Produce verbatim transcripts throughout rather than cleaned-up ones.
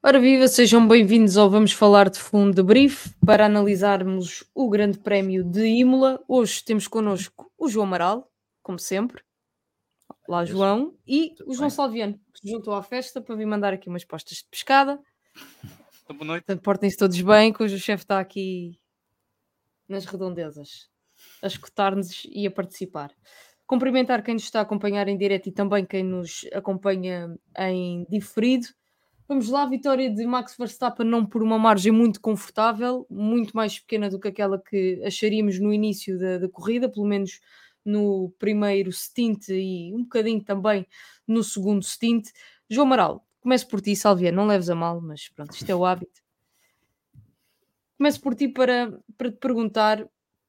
Ora viva, sejam bem-vindos ao Vamos Falar de Fundo de Brief para analisarmos o Grande Prémio de Imola. Hoje temos connosco o João Amaral, como sempre. Olá, Inês, João. E tudo o João bem? Salviano, que se juntou à festa para vir mandar aqui umas postas de pescada. Então, boa noite. Portanto, portem-se todos bem, que hoje o chefe está aqui nas redondezas, a escutar-nos e a participar. Cumprimentar quem nos está a acompanhar em direto e também quem nos acompanha em diferido. Vamos lá, vitória de Max Verstappen não por uma margem muito confortável, muito mais pequena do que aquela que acharíamos no início da, da corrida, pelo menos no primeiro stint e um bocadinho também no segundo stint. João Amaral, começo por ti, Salviano, não leves a mal, mas pronto, isto é o hábito. Começo por ti para, para te perguntar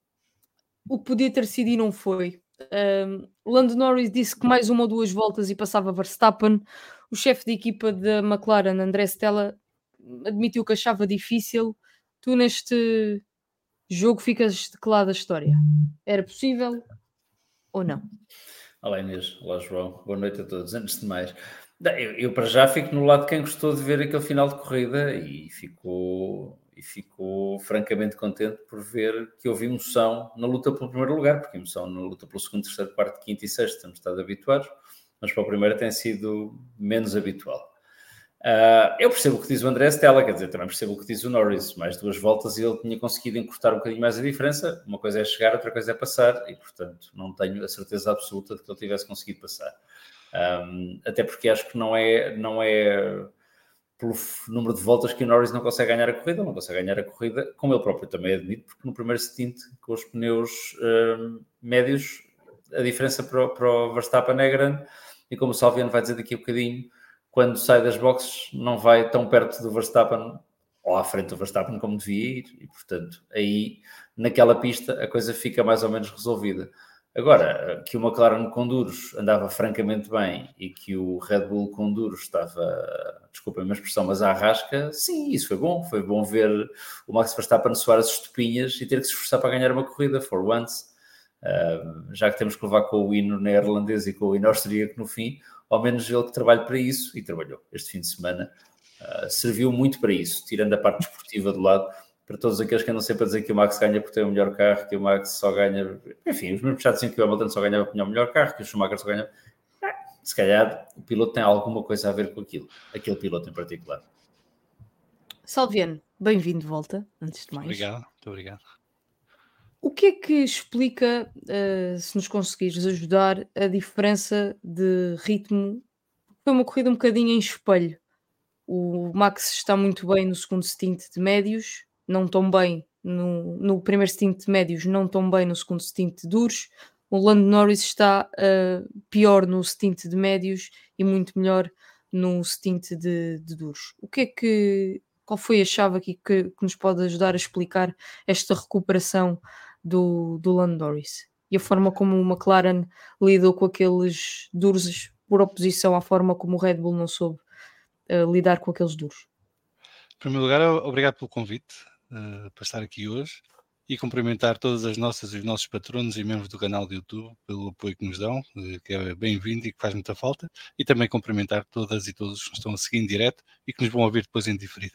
o que podia ter sido e não foi. Um, Lando Norris disse que mais uma ou duas voltas e passava Verstappen. O chefe de equipa da McLaren, André Stella, admitiu que achava difícil. Tu neste jogo ficas de que lado da história? Era possível ou não? Olá Inês, olá João, boa noite a todos. Antes de mais, eu, eu para já fico no lado de quem gostou de ver aquele final de corrida e ficou, e ficou francamente contente por ver que houve emoção na luta pelo primeiro lugar, porque emoção na luta pelo segundo, terceiro, quarto, quinto e sexto temos estado habituados, mas para o primeiro tem sido menos habitual. Uh, eu percebo o que diz o André Stella, quer dizer, também percebo o que diz o Norris. Mais duas voltas e ele tinha conseguido encurtar um bocadinho mais a diferença. Uma coisa é chegar, outra coisa é passar, e portanto não tenho a certeza absoluta de que ele tivesse conseguido passar. Um, até porque acho que não é, não é pelo número de voltas que o Norris não consegue ganhar a corrida, não consegue ganhar a corrida, como ele próprio também admite, porque no primeiro stint, com os pneus um, médios, a diferença para o, para o Verstappen é grande, e como o Salviano vai dizer daqui a bocadinho, quando sai das boxes não vai tão perto do Verstappen ou à frente do Verstappen como devia ir, e portanto aí naquela pista a coisa fica mais ou menos resolvida. Agora, que o McLaren com duros andava francamente bem e que o Red Bull com duros estava, desculpem a expressão, mas à rasca, sim, isso foi bom. Foi bom ver o Max Verstappen suar as estupinhas e ter que se esforçar para ganhar uma corrida, for once. Uh, já que temos que levar com o hino neerlandês e com o hino austríaco no fim, ao menos ele que trabalha para isso, e trabalhou este fim de semana, uh, serviu muito para isso, tirando a parte desportiva do lado, para todos aqueles que andam sempre a dizer que o Max ganha por ter o melhor carro, que o Max só ganha... Enfim, os mesmos já diziam que o Hamilton só ganhava por ter o melhor carro, que o Schumacher só ganha... Ah, se calhar o piloto tem alguma coisa a ver com aquilo, aquele piloto em particular. Salviano, bem-vindo de volta, antes de mais. Obrigado, muito obrigado. O que é que explica, uh, se nos conseguires ajudar, a diferença de ritmo? Foi uma corrida um bocadinho em espelho. O Max está muito bem no segundo stint de médios, não tão bem no, no primeiro stint de médios, não tão bem no segundo stint de duros. O Lando Norris está uh, pior no stint de médios e muito melhor no stint de, de duros. O que é que, qual foi a chave aqui que, que nos pode ajudar a explicar esta recuperação do, do Lando Norris? E a forma como o McLaren lidou com aqueles duros por oposição à forma como o Red Bull não soube Uh, lidar com aqueles duros. Em primeiro lugar, obrigado pelo convite uh, para estar aqui hoje e cumprimentar todas as nossas e os nossos patronos e membros do canal do YouTube pelo apoio que nos dão, uh, que é bem-vindo e que faz muita falta, e também cumprimentar todas e todos que nos estão a seguir em direto e que nos vão ouvir depois em diferido.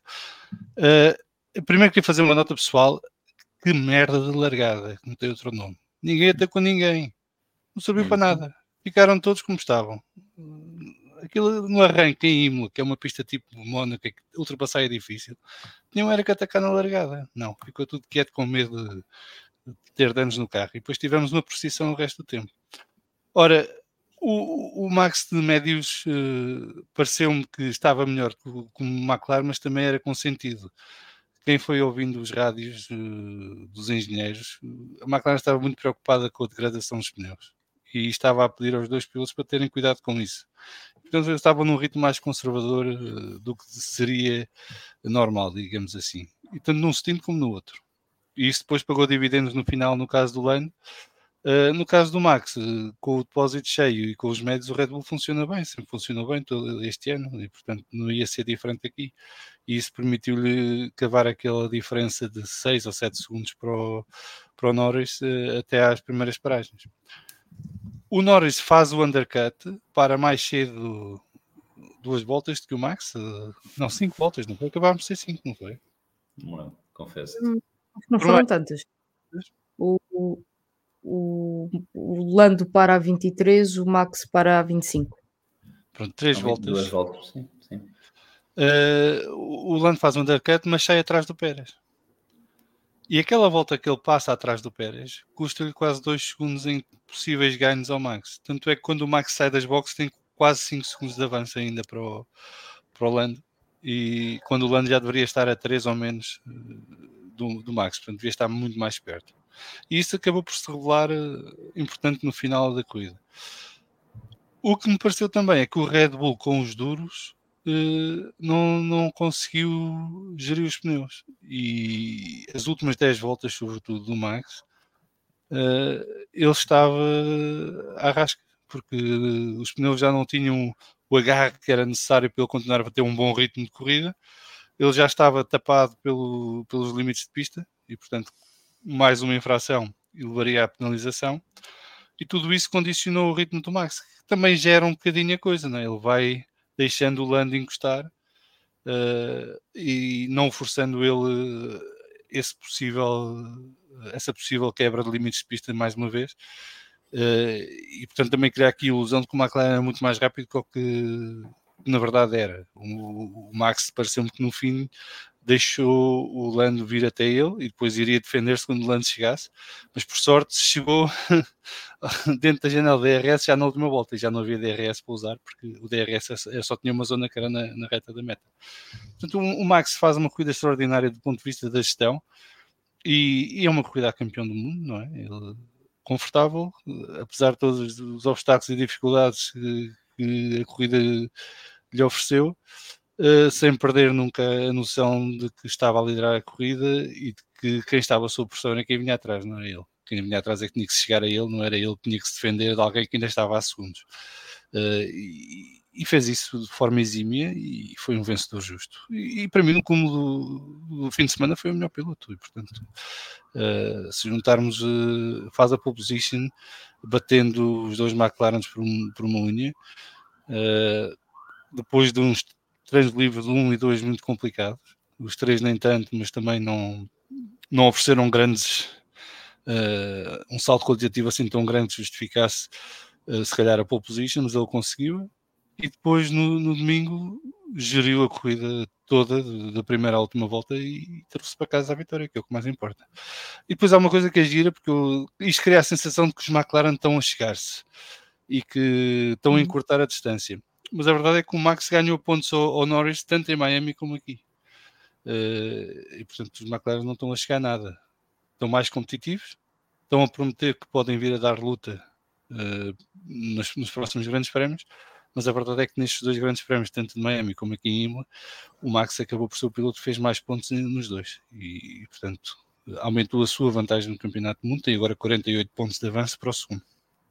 Uh, primeiro queria fazer uma nota pessoal. Que merda de largada, que não tem outro nome. Ninguém atacou ninguém. Não serviu para nada. Ficaram todos como estavam. Aquilo no arranque em Imola, que é uma pista tipo Mónaco, que ultrapassar é difícil, não era que atacar na largada, não, ficou tudo quieto com medo de, de ter danos no carro, e depois tivemos uma procissão o resto do tempo. Ora, o, o Max de médios uh, pareceu-me que estava melhor que o McLaren, mas também era consentido. Quem foi ouvindo os rádios uh, dos engenheiros, a McLaren estava muito preocupada com a degradação dos pneus e estava a pedir aos dois pilotos para terem cuidado com isso. Portanto, eles estavam num ritmo mais conservador uh, do que seria normal, digamos assim. E tanto num stint como no outro. E isso depois pagou dividendos no final, no caso do Lando. Uh, no caso do Max, uh, com o depósito cheio e com os médios, o Red Bull funciona bem, sempre funcionou bem todo este ano, e portanto não ia ser diferente aqui. E isso permitiu-lhe cavar aquela diferença de seis ou sete segundos para o, para o Norris uh, até às primeiras paragens. O Norris faz o undercut, para mais cedo duas voltas de que o Max, uh, não, cinco voltas, não foi? Acabámos de ser cinco, não foi? Não, confesso. Hum, Não foram tantas. O, o, o, o Lando para a vinte e três, o Max para a vinte e cinco. Pronto, três Não, voltas. Duas voltas, sim. sim. Uh, o Lando faz um undercut, mas sai atrás do Pérez. E aquela volta que ele passa atrás do Pérez custa-lhe quase dois segundos em possíveis ganhos ao Max. Tanto é que quando o Max sai das boxes tem quase cinco segundos de avanço ainda para o, para o Lando. E quando o Lando já deveria estar a três ou menos do, do Max, portanto devia estar muito mais perto. E isso acabou por se revelar uh, importante no final da corrida. O que me pareceu também é que o Red Bull com os duros uh, não, não conseguiu gerir os pneus. E as últimas dez voltas, sobretudo do Max, uh, ele estava à rasca, porque os pneus já não tinham o agarre que era necessário para ele continuar a ter um bom ritmo de corrida. Ele já estava tapado pelo, pelos limites de pista e, portanto, mais uma infração e levaria à penalização. E tudo isso condicionou o ritmo do Max, que também gera um bocadinho a coisa, não é? Ele vai deixando o Lando encostar uh, e não forçando ele esse possível, essa possível quebra de limites de pista mais uma vez. Uh, e, portanto, também criar aqui a ilusão de que o McLaren era muito mais rápido do que na verdade era. O, o Max pareceu-me que no fim deixou o Lando vir até ele e depois iria defender-se quando o Lando chegasse, mas por sorte chegou dentro da janela D R S já na última volta e já não havia D R S para usar porque o D R S só tinha uma zona que era na, na reta da meta. Portanto, o, o Max faz uma corrida extraordinária do ponto de vista da gestão e, e é uma corrida a campeão do mundo, não é? Ele confortável, apesar de todos os obstáculos e dificuldades que, que a corrida lhe ofereceu, uh, sem perder nunca a noção de que estava a liderar a corrida e de que quem estava sob pressão era quem vinha atrás, não era ele. Quem vinha atrás é que tinha que chegar a ele, não era ele que tinha que se defender de alguém que ainda estava a segundos. Uh, e, e fez isso de forma exímia e foi um vencedor justo. E, e para mim, no cúmulo do, do fim de semana, foi o melhor piloto. E, portanto, uh, se juntarmos, uh, faz a pole position, batendo os dois McLarens por, um, por uma linha, uh, depois de uns treinos livres de um e dois muito complicados. Os três nem tanto, mas também não, não ofereceram grandes, uh, um salto qualitativo assim tão grande que justificasse uh, se calhar a pole position, mas ele conseguiu. E depois no, no domingo geriu a corrida toda da primeira à última volta e trouxe para casa a vitória, que é o que mais importa. E depois há uma coisa que é gira, porque eu, isto cria a sensação de que os McLaren estão a chegar-se e que estão a encurtar a distância. Mas a verdade é que o Max ganhou pontos ao, ao Norris tanto em Miami como aqui. Uh, e portanto os McLaren não estão a chegar a nada. Estão mais competitivos, estão a prometer que podem vir a dar luta uh, nos, nos próximos grandes prémios, mas a verdade é que nestes dois grandes prémios, tanto de Miami como aqui em Imola, o Max acabou por ser o piloto que fez mais pontos nos dois. E, e portanto aumentou a sua vantagem no campeonato do mundo, tem agora quarenta e oito pontos de avanço para o segundo.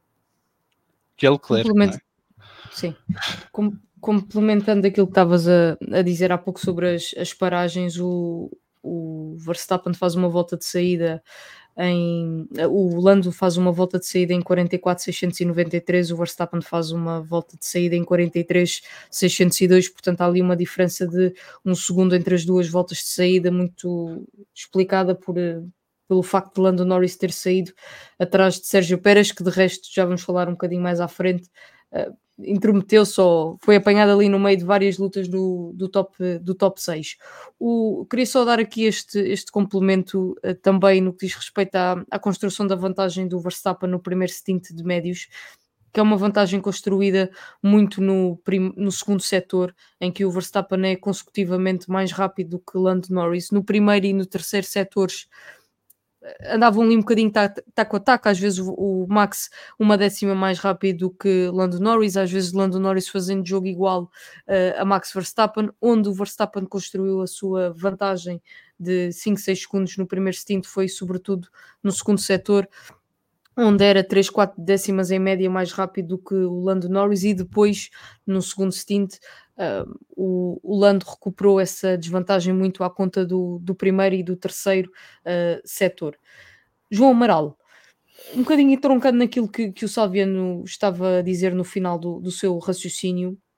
Que é Leclerc, não é? Sim. Com, complementando aquilo que estavas a, a dizer há pouco sobre as, as paragens, o, o Verstappen faz uma volta de saída em... O Lando faz uma volta de saída em quarenta e quatro seiscentos e noventa e três, o Verstappen faz uma volta de saída em quarenta e três seiscentos e dois, portanto há ali uma diferença de um segundo entre as duas voltas de saída, muito explicada por... pelo facto de Lando Norris ter saído atrás de Sérgio Pérez, que de resto já vamos falar um bocadinho mais à frente, uh, intrometeu-se ou foi apanhado ali no meio de várias lutas do, do, top, do top seis. O, queria só dar aqui este, este complemento uh, também no que diz respeito à, à construção da vantagem do Verstappen no primeiro stint de médios, que é uma vantagem construída muito no, prim, no segundo setor, em que o Verstappen é consecutivamente mais rápido do que Lando Norris. No primeiro e no terceiro setores andavam ali um bocadinho taco a taco, às vezes o, o Max uma décima mais rápido do que Lando Norris, às vezes Lando Norris fazendo jogo igual uh, a Max Verstappen, onde o Verstappen construiu a sua vantagem de cinco, seis segundos no primeiro stint, foi sobretudo no segundo setor, onde era três, quatro décimas em média mais rápido do que o Lando Norris, e depois no segundo stint uh, o, o Lando recuperou essa desvantagem muito à conta do, do primeiro e do terceiro uh, setor. João Amaral, um bocadinho entroncado naquilo que, que o Salviano estava a dizer no final do, do seu raciocínio,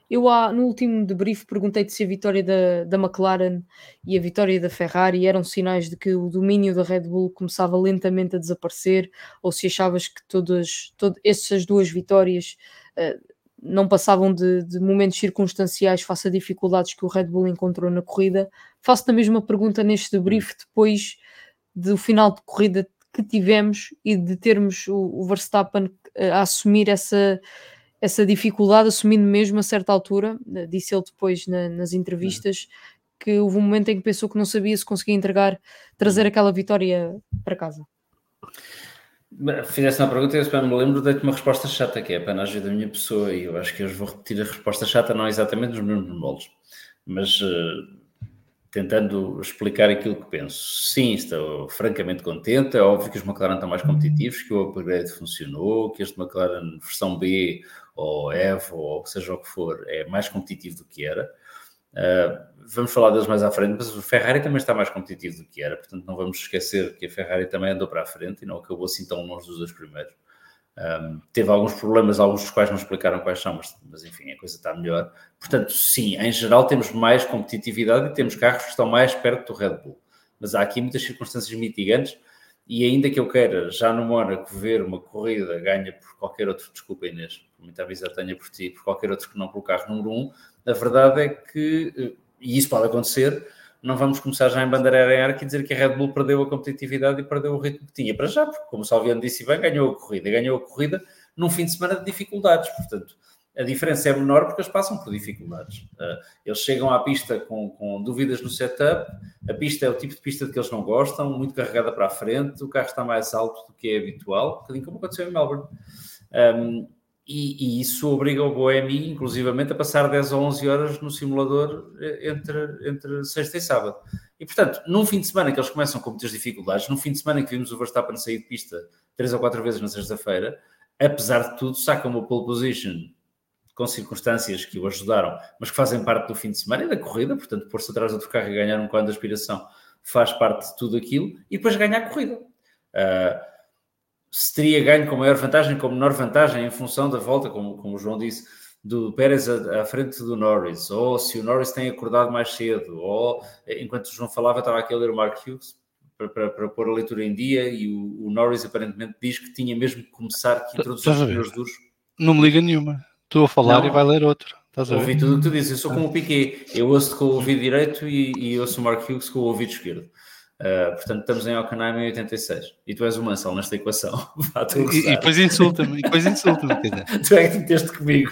Eu há, no último debrief perguntei-te se a vitória da, da McLaren e a vitória da Ferrari eram sinais de que o domínio da Red Bull começava lentamente a desaparecer, ou se achavas que todas, todas essas duas vitórias uh, não passavam de, de momentos circunstanciais face a dificuldades que o Red Bull encontrou na corrida. Faço-te a mesma pergunta neste debrief depois do final de corrida que tivemos e de termos o, o Verstappen a assumir essa, essa dificuldade, assumindo mesmo a certa altura, disse ele depois na, nas entrevistas, que houve um momento em que pensou que não sabia se conseguia entregar, trazer aquela vitória para casa. Fizeste uma pergunta e eu, se me lembro, dei-te uma resposta chata, que é a panagem da minha pessoa, e eu acho que hoje vou repetir a resposta chata, não exatamente nos mesmos moldes, mas uh, tentando explicar aquilo que penso. Sim, estou francamente contente, é óbvio que os McLaren estão mais competitivos, que o upgrade funcionou, que este McLaren versão B, ou Evo, ou seja o que for, é mais competitivo do que era. Uh, vamos falar deles mais à frente, mas o Ferrari também está mais competitivo do que era, portanto não vamos esquecer que a Ferrari também andou para a frente e não acabou assim tão longe dos dois primeiros. Um, teve alguns problemas, alguns dos quais não explicaram quais são, mas, mas enfim, a coisa está melhor. Portanto, sim, em geral temos mais competitividade e temos carros que estão mais perto do Red Bull, mas há aqui muitas circunstâncias mitigantes. E ainda que eu queira, já no Mónaco, ver uma corrida ganha por qualquer outro, desculpa Inês, por muita amizade tenha por ti, por qualquer outro que não pelo carro número um, a verdade é que, e isso pode acontecer, não vamos começar já em bandeira em arco e dizer que a Red Bull perdeu a competitividade e perdeu o ritmo que tinha. Para já, porque como o Salviano disse bem, ganhou a corrida. Ganhou a corrida num fim de semana de dificuldades, portanto, a diferença é menor porque eles passam por dificuldades. Eles chegam à pista com, com dúvidas no setup, a pista é o tipo de pista de que eles não gostam, muito carregada para a frente, o carro está mais alto do que é habitual, um bocadinho como aconteceu em Melbourne. Um, e, e isso obriga o Boemi, inclusivamente, a passar dez ou onze horas no simulador entre, entre sexta e sábado. E, portanto, num fim de semana que eles começam com muitas dificuldades, num fim de semana que vimos o Verstappen sair de pista três ou quatro vezes na sexta-feira, apesar de tudo, sacam uma pole position com circunstâncias que o ajudaram, mas que fazem parte do fim de semana e da corrida, portanto, pôr-se atrás do outro carro e ganhar um quadro de aspiração faz parte de tudo aquilo, e depois ganhar a corrida. Uh, se teria ganho com maior vantagem, com menor vantagem, em função da volta, como, como o João disse, do Pérez à, à frente do Norris, ou se o Norris tem acordado mais cedo, ou, enquanto o João falava, estava aqui a ler o Mark Hughes, para, para, para pôr a leitura em dia, e o, o Norris aparentemente diz que tinha mesmo que começar, que introduzir os pneus duros. Não me liga nenhuma. Estou a falar não, e vai ler outro. Estás a ver? Ouvi tudo o que tu dizes. Eu sou como o Piquet. Eu ouço com o ouvido direito e, e ouço o Mark Hughes com o ouvido esquerdo. Uh, portanto, estamos em Hockenheim em oitenta e seis. E tu és o Mansell nesta equação. Vá, e, e depois insulta-me. E depois insulta-me. Tu é que te meteste comigo.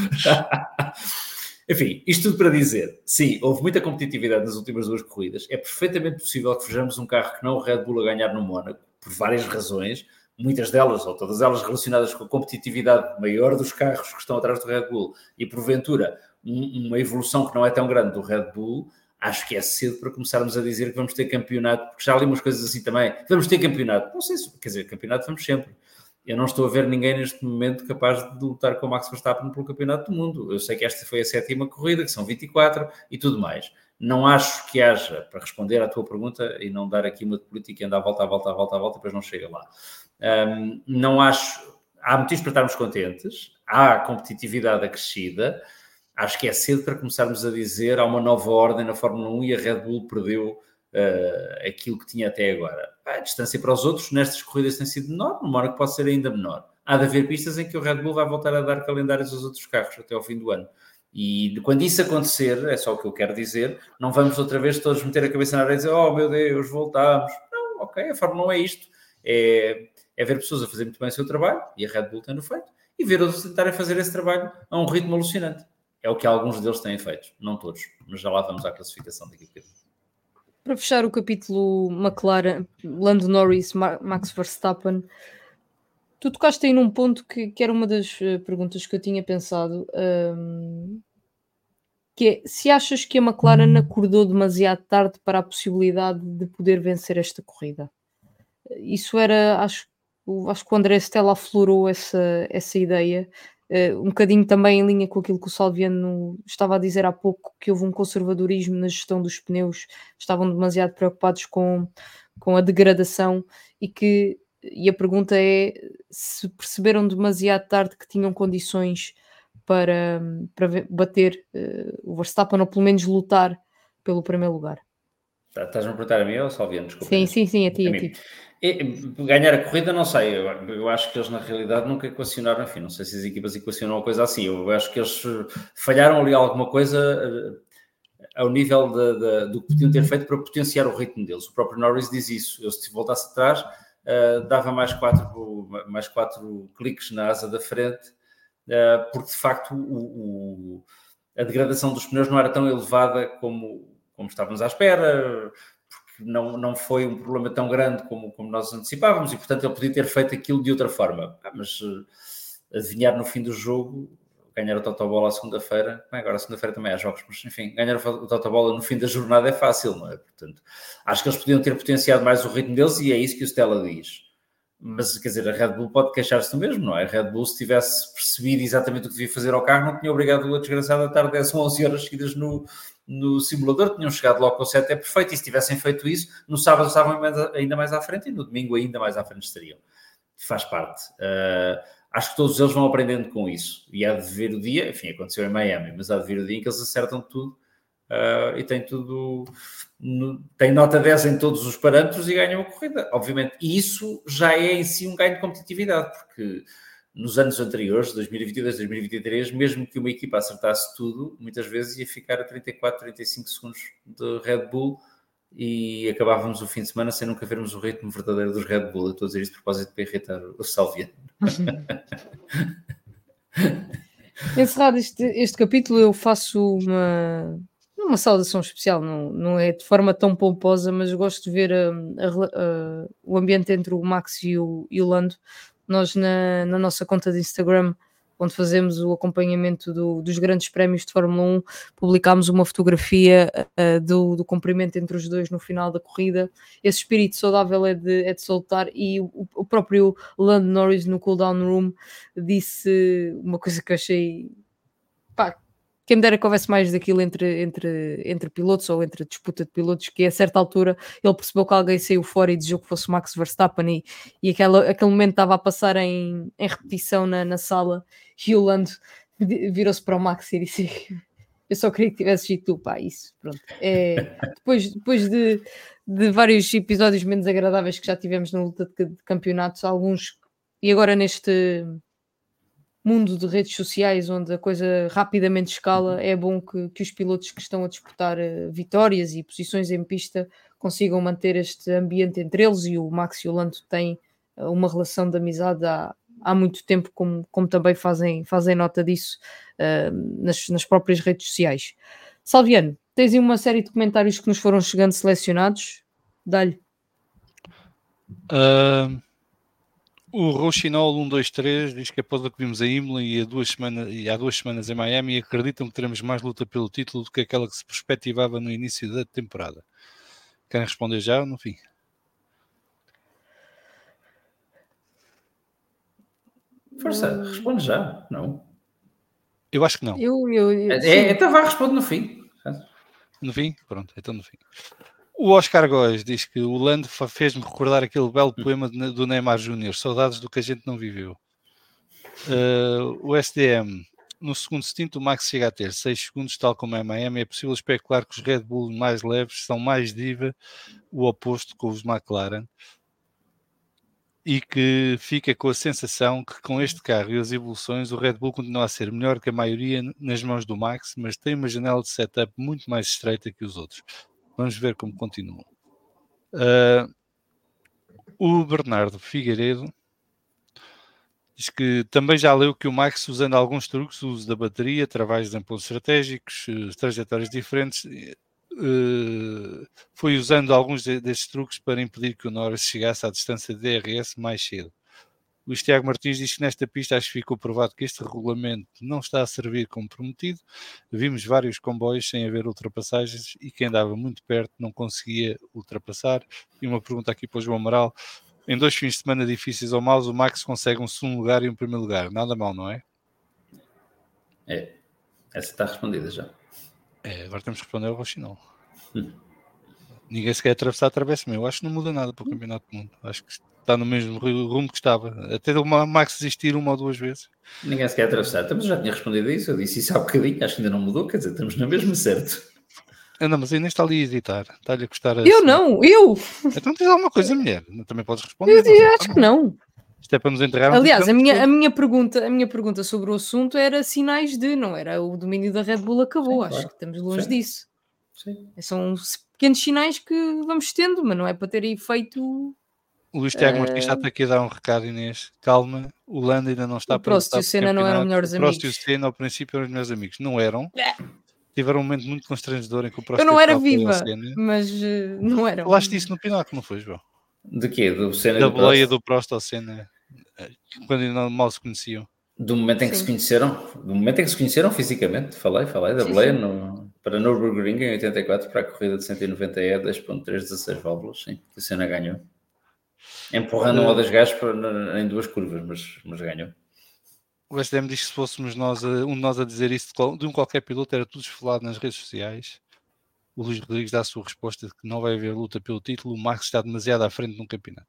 Enfim, isto tudo para dizer. Sim, houve muita competitividade nas últimas duas corridas. É perfeitamente possível que vejamos um carro que não o Red Bull a ganhar no Mónaco, por várias razões. Muitas delas, ou todas elas, relacionadas com a competitividade maior dos carros que estão atrás do Red Bull e, porventura, um, uma evolução que não é tão grande do Red Bull. Acho que é cedo para começarmos a dizer que vamos ter campeonato, porque já li umas coisas assim também. Vamos ter campeonato. Não sei se, quer dizer, campeonato vamos sempre. Eu não estou a ver ninguém neste momento capaz de lutar com o Max Verstappen pelo campeonato do mundo. Eu sei que esta foi a sétima corrida, que são vinte e quatro e tudo mais. Não acho que haja, para responder à tua pergunta e não dar aqui uma de política e andar à volta, à volta, à volta, à volta, depois não chega lá. Um, não acho... Há motivos para estarmos contentes, há competitividade acrescida. Acho que é cedo para começarmos a dizer há uma nova ordem na Fórmula um e a Red Bull perdeu uh, aquilo que tinha até agora. A distância para os outros nestas corridas tem sido menor, no Mónaco pode ser ainda menor. Há de haver pistas em que o Red Bull vai voltar a dar calendários aos outros carros até ao fim do ano. E quando isso acontecer, é só o que eu quero dizer, não vamos outra vez todos meter a cabeça na areia e dizer oh meu Deus, voltámos. Não, ok, a Fórmula um é isto. É, é ver pessoas a fazer muito bem o seu trabalho, e a Red Bull tendo feito, e ver outros tentarem fazer esse trabalho a um ritmo alucinante. É o que alguns deles têm feito, não todos, mas já lá vamos à classificação daqui a pouco. Para fechar o capítulo McLaren, Lando Norris, Max Verstappen, tu tocaste aí num ponto que, que era uma das perguntas que eu tinha pensado, um, que é, se achas que a McLaren acordou demasiado tarde para a possibilidade de poder vencer esta corrida? Isso era, acho, acho que o André Stella aflorou essa, essa ideia, Uh, um bocadinho também em linha com aquilo que o Salviano estava a dizer há pouco, que houve um conservadorismo na gestão dos pneus, estavam demasiado preocupados com, com a degradação e que, e a pergunta é se perceberam demasiado tarde que tinham condições para, para ver- bater uh, o Verstappen, ou pelo menos lutar pelo primeiro lugar. Tá- Estás-me a perguntar a mim ou Salviano? Desculpa. Sim, sim, sim, a ti, A a mim. ti. E, ganhar a corrida, não sei. Eu, eu acho que eles, na realidade, nunca equacionaram. Enfim, não sei se as equipas equacionam uma coisa assim. Eu acho que eles eh, falharam ali alguma coisa eh, ao nível de, de- do que podiam ter feito para potenciar o ritmo deles. O próprio Norris diz isso. Eu, se voltasse atrás, eh, dava mais quatro, mais quatro cliques na asa da frente, eh, porque de facto o, o- a degradação dos pneus não era tão elevada como, como estávamos à espera, porque não, não foi um problema tão grande como, como nós antecipávamos, e portanto ele podia ter feito aquilo de outra forma. Ah, mas eh, adivinhar no fim do jogo, ganhar o Totobola à segunda-feira, bem, agora a segunda-feira também há jogos, mas enfim, ganhar o Totobola no fim da jornada é fácil, não é? Portanto, acho que eles podiam ter potenciado mais o ritmo deles, e é isso que o Stella diz. Mas, quer dizer, a Red Bull pode queixar-se do mesmo, não é? A Red Bull, se tivesse percebido exatamente o que devia fazer ao carro, não tinha obrigado a desgraçada a estar dez ou onze horas seguidas no, no simulador, tinham chegado logo ao set, é perfeito, e se tivessem feito isso, no sábado estavam ainda mais à frente, e no domingo ainda mais à frente estariam. Faz parte. Uh, acho que todos eles vão aprendendo com isso, e há de ver o dia, enfim, aconteceu em Miami, mas há de ver o dia em que eles acertam tudo, uh, e tem tudo... No, tem nota dez em todos os parâmetros e ganham a corrida, obviamente. E isso já é em si um ganho de competitividade, porque nos anos anteriores, dois mil e vinte e dois, dois mil e vinte e três, mesmo que uma equipa acertasse tudo, muitas vezes ia ficar a trinta e quatro, trinta e cinco segundos de Red Bull e acabávamos o fim de semana sem nunca vermos o ritmo verdadeiro dos Red Bull. Eu estou a dizer isto de propósito para irritar o Salviano. Encerrado este, este capítulo, eu faço uma, uma saudação especial, não, não é de forma tão pomposa, mas gosto de ver hum, a- a- o ambiente entre o Max e o, e o Lando. Nós, na, na nossa conta de Instagram, onde fazemos o acompanhamento do- dos grandes prémios de Fórmula um, publicámos uma fotografia uh, do, do cumprimento entre os dois no final da corrida. Esse espírito saudável é de, é de soltar, e o, o próprio Lando Norris, no cooldown room, disse uma coisa que eu achei, pá, quem me dera que houvesse mais daquilo entre, entre, entre pilotos, ou entre disputa de pilotos, que a certa altura ele percebeu que alguém saiu fora e desejou que fosse o Max Verstappen, e, e aquela, aquele momento estava a passar em, em repetição na, na sala, e o Lando virou-se para o Max e disse: eu só queria que tivesse sido tu, pá, isso, pronto. É, depois depois de, de vários episódios menos agradáveis que já tivemos na luta de, de campeonatos, alguns, e agora neste mundo de redes sociais onde a coisa rapidamente escala, é bom que, que os pilotos que estão a disputar uh, vitórias e posições em pista consigam manter este ambiente entre eles, e o Max e o Lando têm uh, uma relação de amizade há, há muito tempo, como, como também fazem, fazem nota disso uh, nas, nas próprias redes sociais. Salviano, tens aí uma série de comentários que nos foram chegando selecionados, dá-lhe. Uh... O Rochinol um dois três diz que após o que vimos em Imola e há, duas semanas, e há duas semanas em Miami, acreditam que teremos mais luta pelo título do que aquela que se perspectivava no início da temporada. Querem responder já ou no fim? Força, responde já, não? Eu acho que não. Eu, eu, eu, é, então vá, responde no fim. No fim? Pronto, então no fim. O Oscar Góes diz que o Lando fez-me recordar aquele belo poema do Neymar Júnior, saudades do que a gente não viveu. Uh, o S D M, no segundo stint o Max chega a ter seis segundos, tal como é Miami. É possível especular que os Red Bull mais leves são mais diva, o oposto com os McLaren, e que fica com a sensação que com este carro e as evoluções o Red Bull continua a ser melhor que a maioria nas mãos do Max, mas tem uma janela de setup muito mais estreita que os outros. Vamos ver como continuam. Uh, o Bernardo Figueiredo diz que também já leu que o Max, usando alguns truques, o uso da bateria, travagens em pontos estratégicos, trajetórias diferentes, uh, foi usando alguns de, destes truques para impedir que o Norris chegasse à distância de D R S mais cedo. O Tiago Martins diz que nesta pista acho que ficou provado que este regulamento não está a servir como prometido. Vimos vários comboios sem haver ultrapassagens e quem andava muito perto não conseguia ultrapassar. E uma pergunta aqui para o João Amaral. Em dois fins de semana difíceis ou maus, o Max consegue um segundo lugar e um primeiro lugar. Nada mal, não é? É. Essa está respondida já. É, agora temos que responder ao Rochinol. Hum. ninguém se quer atravessar, atravessa-me. Eu acho que não muda nada para o Campeonato do Mundo. Acho que está no mesmo rumo que estava. Até o Max desistir uma ou duas vezes. Ninguém se quer atravessar. Mas eu já tinha respondido a isso. Eu disse isso há bocadinho. Acho que ainda não mudou. Quer dizer, estamos na mesma, certo? Ah, não, mas ainda está ali a hesitar. Está-lhe a custar a... Eu não, eu! Então diz alguma coisa, mulher. Também podes responder. Eu, eu acho que não. Isto é para nos enterrar. Aliás, a minha, a, minha pergunta, a minha pergunta sobre o assunto era sinais de, não era o domínio da Red Bull acabou. Sim, acho claro. que estamos longe Sim. disso. Sim. São pequenos sinais que vamos tendo, mas não é para ter efeito. O Luís Tiago uh... Martins está aqui a dar um recado, Inês. Calma, o Lando ainda não está o para lutar. O Prost e o Senna não eram melhores o amigos. O Prost e o Senna ao princípio eram os melhores amigos. Não eram. É. Tiveram um momento muito constrangedor em que o Prost... Eu não era viva, mas uh, não eram. Falaste disso no Pinoco, não foi, João? De quê? Do Senna da do boleia do Prost ao Senna, quando ainda mal se conheciam. Do momento em que sim. se conheceram, do momento em que se conheceram fisicamente, falei, falei da boleia no, para Nürburgring em oitenta e quatro para a corrida de cento e noventa E, dois ponto trezentos e dezasseis válvulas, sim, que o Senna ganhou. Empurrando uh, um ou dois gajos para, em duas curvas, mas, mas ganhou. O S D M diz que se fôssemos nós, um de nós a dizer isso de um qualquer piloto, era tudo esfolado nas redes sociais. O Luís Rodrigues dá a sua resposta de que não vai haver luta pelo título, o Max está demasiado à frente num campeonato.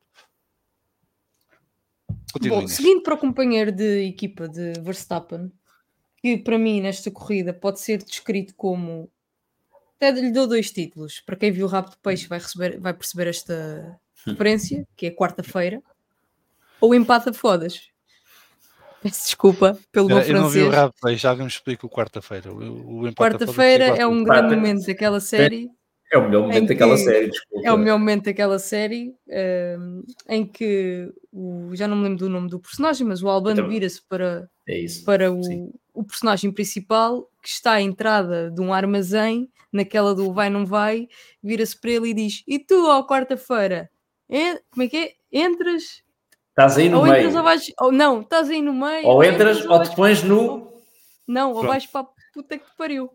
Continua, Bom, seguindo para o companheiro de equipa de Verstappen, que para mim nesta corrida pode ser descrito como, até lhe dou dois títulos, para quem viu o Rabo de Peixe vai, receber, vai perceber esta referência, que é quarta-feira, ou empata fodas. Peço desculpa pelo meu francês. Eu não vi o Rabo de Peixe, alguém me explica o quarta-feira. O, o quarta-feira é um grande Pata. momento daquela série. É o melhor momento daquela série, desculpa. É o melhor momento daquela série, um, em que, o, já não me lembro do nome do personagem, mas o Albano vira-se para, é para o, o personagem principal, que está à entrada de um armazém, naquela do vai não vai, vira-se para ele e diz, e tu, ó quarta-feira, en- como é que é? Entras... Estás aí no ou meio. Entras ou vais... ou não, estás aí no meio. Ou entras, entras ou, ou te pões no... Ou... Não, Pronto. Ou vais para a puta que te pariu.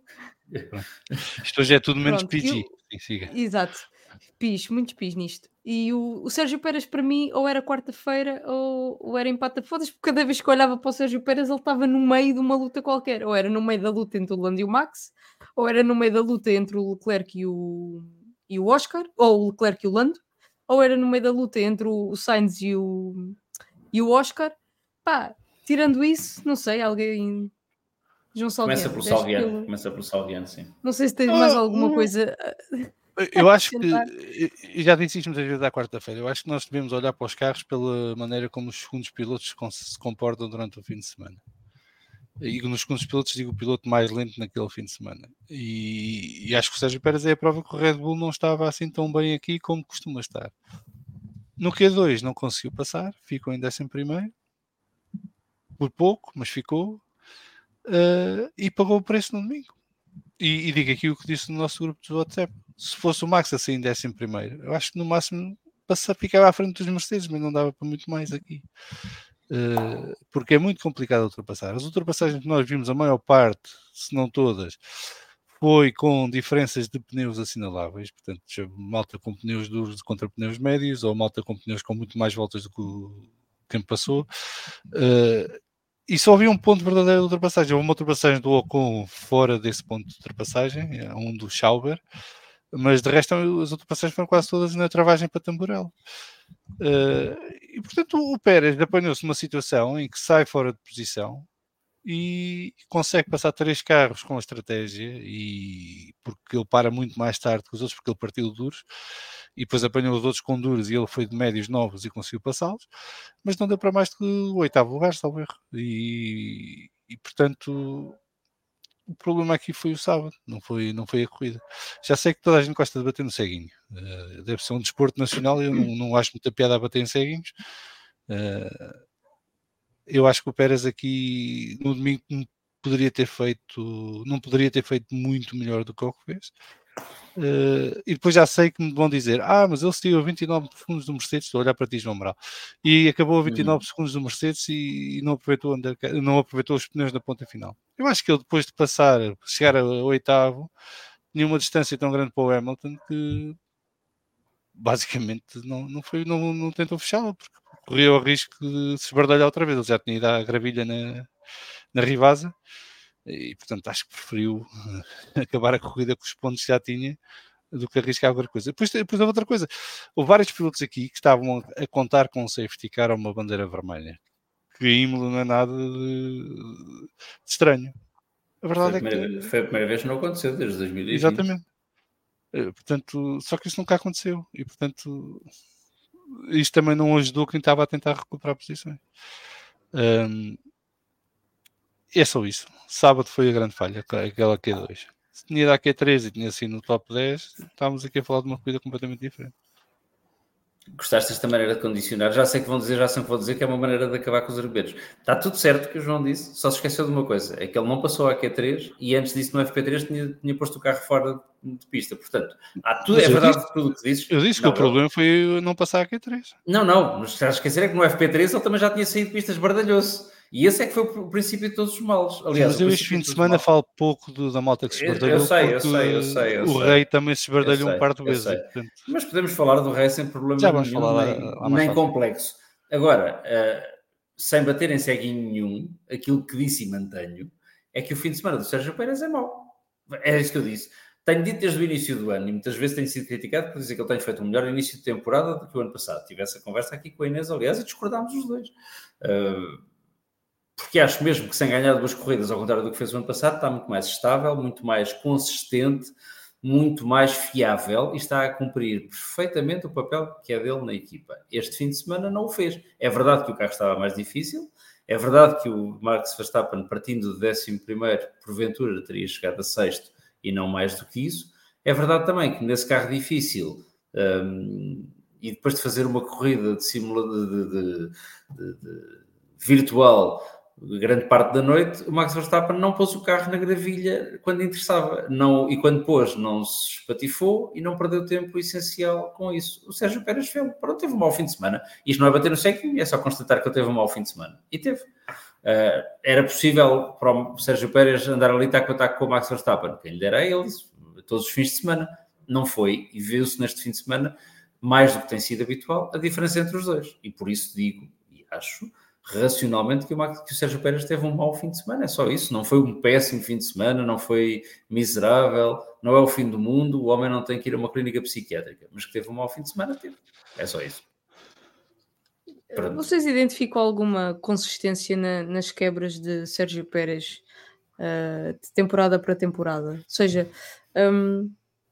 Isto hoje é tudo menos Pronto, P G. Eu... Siga. Exato. Pis, muitos pis nisto. E o, o Sérgio Pérez, para mim, ou era quarta-feira ou, ou era empate a fodas, porque cada vez que eu olhava para o Sérgio Pérez, ele estava no meio de uma luta qualquer. Ou era no meio da luta entre o Lando e o Max, ou era no meio da luta entre o Leclerc e o, e o Oscar, ou o Leclerc e o Lando, ou era no meio da luta entre o, o Sainz e o, e o Oscar. Pá, tirando isso, não sei, alguém... João Salguiano. Começa pelo Salguiano, pelo... começa pelo Salguiano, sim. Não sei se tens mais alguma coisa... Eu acho que, eu já disse isto muitas vezes à quarta-feira, eu acho que nós devemos olhar para os carros pela maneira como os segundos pilotos se comportam durante o fim de semana. E nos segundos pilotos digo o piloto mais lento naquele fim de semana. E, e acho que o Sérgio Pérez é a prova que o Red Bull não estava assim tão bem aqui como costuma estar. No Q dois não conseguiu passar, ficou em décimo primeiro, por pouco, mas ficou, uh, e pagou o preço no domingo. E, e digo aqui o que disse no nosso grupo do WhatsApp. Se fosse o Max assim em décimo primeiro, eu acho que no máximo passa, ficava à frente dos Mercedes, mas não dava para muito mais aqui. Uh, porque é muito complicado ultrapassar. As ultrapassagens que nós vimos, a maior parte, se não todas, foi com diferenças de pneus assinaláveis, portanto, malta com pneus duros contra pneus médios, ou malta com pneus com muito mais voltas do que o tempo passou. Uh, E só havia um ponto verdadeiro de ultrapassagem. Houve uma ultrapassagem do Ocon fora desse ponto de ultrapassagem, um do Schauber, mas de resto as ultrapassagens foram quase todas na travagem para Tamburello. Uh, e portanto o Pérez apanhou-se numa situação em que sai fora de posição e consegue passar três carros com a estratégia, e porque ele para muito mais tarde que os outros, porque ele partiu duros, e depois apanhou os outros com duros e ele foi de médios novos e conseguiu passá-los, mas não deu para mais do que o oitavo lugar, salvo erro. E, e portanto o problema aqui foi o sábado, não foi, não foi a corrida. Já sei que toda a gente gosta de bater no ceguinho, uh, deve ser um desporto nacional, eu não, não acho muita piada a bater em ceguinhos. Uh, eu acho que o Pérez aqui no domingo poderia ter feito, não poderia ter feito muito melhor do que o que fez. Uh, e depois já sei que me vão dizer, ah, mas ele saiu a vinte e nove segundos do Mercedes, estou a olhar para ti, João Moral, e acabou a vinte e nove uhum. segundos do Mercedes e, e não, aproveitou under, não aproveitou os pneus na ponta final. Eu acho que ele depois de passar, chegar a oitavo, tinha uma distância tão grande para o Hamilton que basicamente não, não, foi, não, não tentou fechá-la, porque corria o risco de se esbardalhar outra vez. Ele já tinha ido à gravilha na, na Rivasa e portanto acho que preferiu acabar a corrida com os pontos que já tinha do que arriscar qualquer coisa. Depois, depois houve outra coisa. Houve vários pilotos aqui que estavam a contar com um safety car ou uma bandeira vermelha. Que a Imola não é nada de, de estranho. A verdade foi, a primeira, é que... foi a primeira vez que não aconteceu, desde dois mil e vinte. Exatamente. Portanto, só que isso nunca aconteceu. E, portanto, isto também não ajudou quem estava a tentar recuperar posições. Um, é só isso. Sábado foi a grande falha, aquela Q dois. Se tinha ido à Q três e tinha sido no top dez, estávamos aqui a falar de uma corrida completamente diferente. Gostaste desta maneira de condicionar? Já sei que vão dizer, já sei que vão dizer que é uma maneira de acabar com os arbetos. Está tudo certo que o João disse, só se esqueceu de uma coisa, é que ele não passou à Q três e antes disso no F P três tinha, tinha posto o carro fora de pista. Portanto, há tudo, é verdade disse, tudo o que dizes. Eu disse não, que o problema foi não passar à Q três. Não, não, mas estás a esquecer é que no F P três ele também já tinha saído de pista esbardalhou-se. E esse é que foi o princípio de todos os males. Aliás, mas eu este fim de semana falo pouco do, da malta que se esbardalhou. Eu sei, eu sei, eu sei. Eu o sei. Rei também se esbardalhou um par de vezes. Portanto... Mas podemos falar do Rei sem problema já vamos nenhum, falar nem, lá, lá nem complexo. Agora, uh, sem bater em ceguinho nenhum, aquilo que disse e mantenho é que o fim de semana do Sérgio Pérez é mau. É isso que eu disse. Tenho dito desde o início do ano e muitas vezes tenho sido criticado por dizer que ele tem feito um melhor início de temporada do que o ano passado. Tive essa conversa aqui com a Inês, aliás, e discordámos os dois. Uh, porque acho mesmo que sem ganhar duas corridas, ao contrário do que fez o ano passado, está muito mais estável, muito mais consistente, muito mais fiável e está a cumprir perfeitamente o papel que é dele na equipa. Este fim de semana não o fez. É verdade que o carro estava mais difícil, é verdade que o Max Verstappen, partindo do décimo primeiro, porventura teria chegado a sexto e não mais do que isso. É verdade também que nesse carro difícil, um, e depois de fazer uma corrida de simulador de, de, de, de virtual grande parte da noite, o Max Verstappen não pôs o carro na gravilha quando interessava. Não, e quando pôs, não se espatifou e não perdeu tempo essencial com isso. O Sérgio Pérez fez. Pronto, teve um mau fim de semana. Isto não é bater no ceguinho, é só constatar que ele teve um mau fim de semana. E teve. Uh, era possível para o Sérgio Pérez andar ali taco a taco com o Max Verstappen. Quem lhe dera a ele isso, todos os fins de semana. Não foi. E viu-se neste fim de semana, mais do que tem sido habitual, a diferença entre os dois. E por isso digo, e acho... racionalmente que o, Max, que o Sérgio Pérez teve um mau fim de semana, é só isso, não foi um péssimo fim de semana, não foi miserável, não é o fim do mundo, o homem não tem que ir a uma clínica psiquiátrica, mas que teve um mau fim de semana, teve, é só isso. Pronto. Vocês identificam alguma consistência na, nas quebras de Sérgio Pérez uh, de temporada para temporada? Ou seja, um,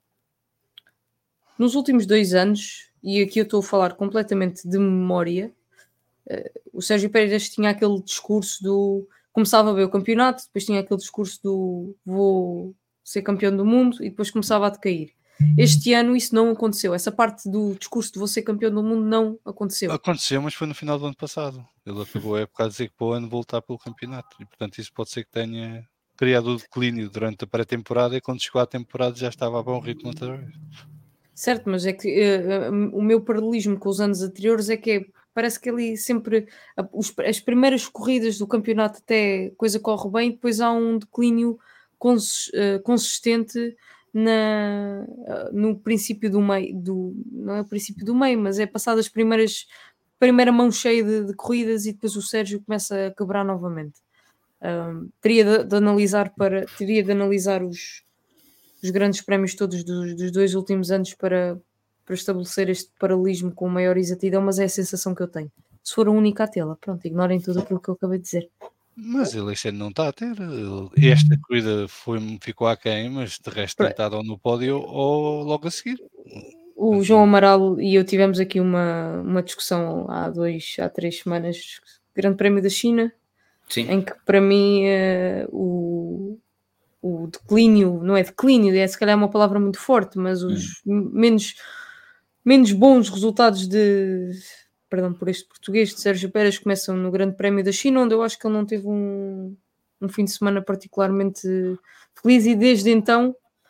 nos últimos dois anos, e aqui eu estou a falar completamente de memória, Uh, o Sérgio Pérez tinha aquele discurso do... Começava bem o campeonato, depois tinha aquele discurso do vou ser campeão do mundo e depois começava a decair. Este ano isso não aconteceu. Essa parte do discurso de vou ser campeão do mundo não aconteceu. Aconteceu, mas foi no final do ano passado. Ele acabou a época a dizer que para o ano voltar pelo campeonato. E portanto isso pode ser que tenha criado o declínio durante a pré-temporada e quando chegou à temporada já estava a bom ritmo outra vez. Certo, mas é que uh, uh, o meu paralelismo com os anos anteriores é que é parece que ali sempre os, as primeiras corridas do campeonato até coisa corre bem, depois há um declínio cons, uh, consistente na, uh, no princípio do meio, do, não é o princípio do meio, mas é passado as primeiras primeira mão cheia de, de corridas e depois o Sérgio começa a quebrar novamente. Um, teria de, de analisar para teria de analisar os, os grandes prémios todos dos, dos dois últimos anos para para estabelecer este paralelismo com maior exatidão, mas é a sensação que eu tenho. Se for a única a tê-la, pronto, ignorem tudo aquilo que eu acabei de dizer. Mas ele este ano não está a ter. Esta corrida foi, ficou aquém, mas de resto tem estado ou no pódio ou logo a seguir. O João Amaral e eu tivemos aqui uma, uma discussão há dois, há três semanas, Grande Prémio da China, Sim. Em que para mim uh, o, o declínio, não é declínio, é se calhar uma palavra muito forte, mas os hum. menos... menos bons resultados de, perdão por este português, de Sérgio Pérez começam no Grande Prémio da China, onde eu acho que ele não teve um, um fim de semana particularmente feliz e desde então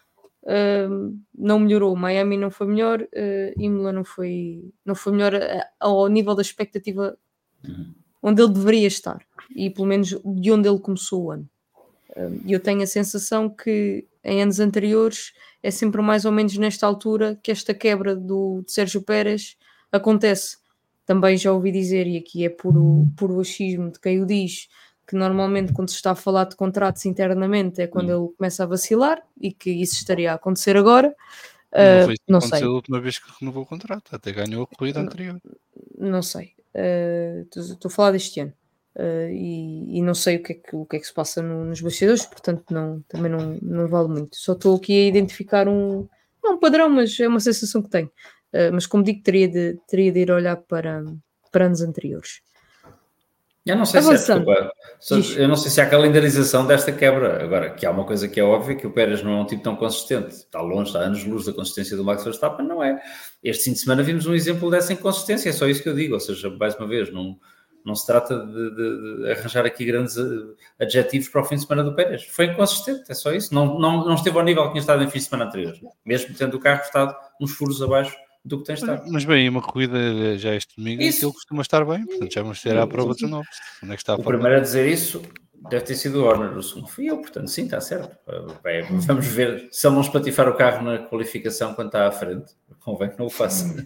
uh, não melhorou. Miami não foi melhor, uh, Imola não foi, não foi melhor a, ao nível da expectativa onde ele deveria estar e pelo menos de onde ele começou o ano. E eu tenho a sensação que em anos anteriores é sempre mais ou menos nesta altura que esta quebra do, de Sérgio Pérez acontece. Também já ouvi dizer, e aqui é puro, puro achismo de quem o diz, que normalmente quando se está a falar de contratos internamente é quando ele começa a vacilar e que isso estaria a acontecer agora. Não foi isso que não aconteceu sei. a última vez que renovou o contrato, até ganhou a corrida Não, anterior. não sei. Estou a falar deste ano. Uh, e, e não sei o que é que, o que, é que se passa no, nos bastidores, portanto não, também não, não vale muito. Só estou aqui a identificar um, não um padrão, mas é uma sensação que tenho. Uh, mas como digo, teria de, teria de ir olhar para, para anos anteriores. Eu não sei se é, Avançando. desculpa, só- Diz. eu não sei se há a calendarização desta quebra. Agora, que há uma coisa que é óbvia, que o Pérez não é um tipo tão consistente. Está longe, está a anos-luz da consistência do Max Verstappen, não é. Este fim de semana vimos um exemplo dessa inconsistência, é só isso que eu digo. Ou seja, mais uma vez, não, não se trata de, de- de arranjar aqui grandes uh, adjetivos para o fim de semana do Pérez. Foi inconsistente, é só isso. Não, não, não esteve ao nível que tinha estado em fim de semana anterior, mesmo tendo o carro estado uns furos abaixo do que tem estado. Mas bem, uma corrida já este domingo em que Isso. ele costuma estar bem, portanto já vamos ter a prova dos novos. Onde é que está a O falta? primeiro a dizer isso deve ter sido o Horner, o segundo fui eu, portanto, sim, está certo. Bem, vamos ver se ele não espatifar o carro na qualificação quando está à frente. Convém que não o faça.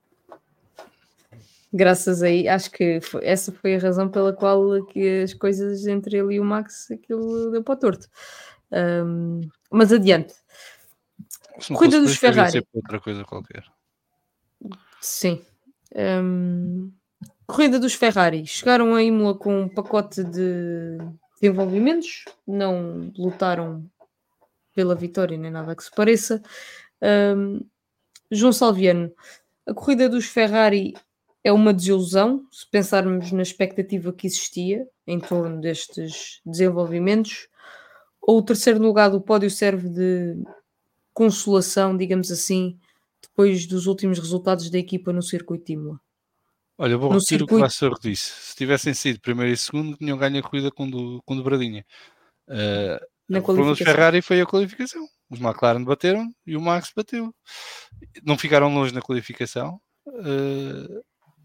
Graças aí, acho que foi- essa foi a razão pela qual que as coisas entre ele e o Max aquilo deu para o torto. Um, mas adiante. Se não Corrida fosse por dos isso, devia Ferrari. ser por outra coisa qualquer. Sim. Um, corrida dos Ferrari. Chegaram a Imola com um pacote de desenvolvimentos, não lutaram pela vitória nem nada que se pareça. Um, João Salviano, a corrida dos Ferrari é uma desilusão, se pensarmos na expectativa que existia em torno destes desenvolvimentos, ou o terceiro lugar do pódio serve de consolação, digamos assim, depois dos últimos resultados da equipa no circuito de Imola? Olha, vou No repetir o que o circuito, Vasseur disse. Se tivessem sido primeiro e segundo, tinham ganho a corrida com, do, com dobradinha. Uh, na o problema dos qualificação. Ferrari foi a qualificação. Os McLaren bateram e o Max bateu. Não ficaram longe na qualificação, uh,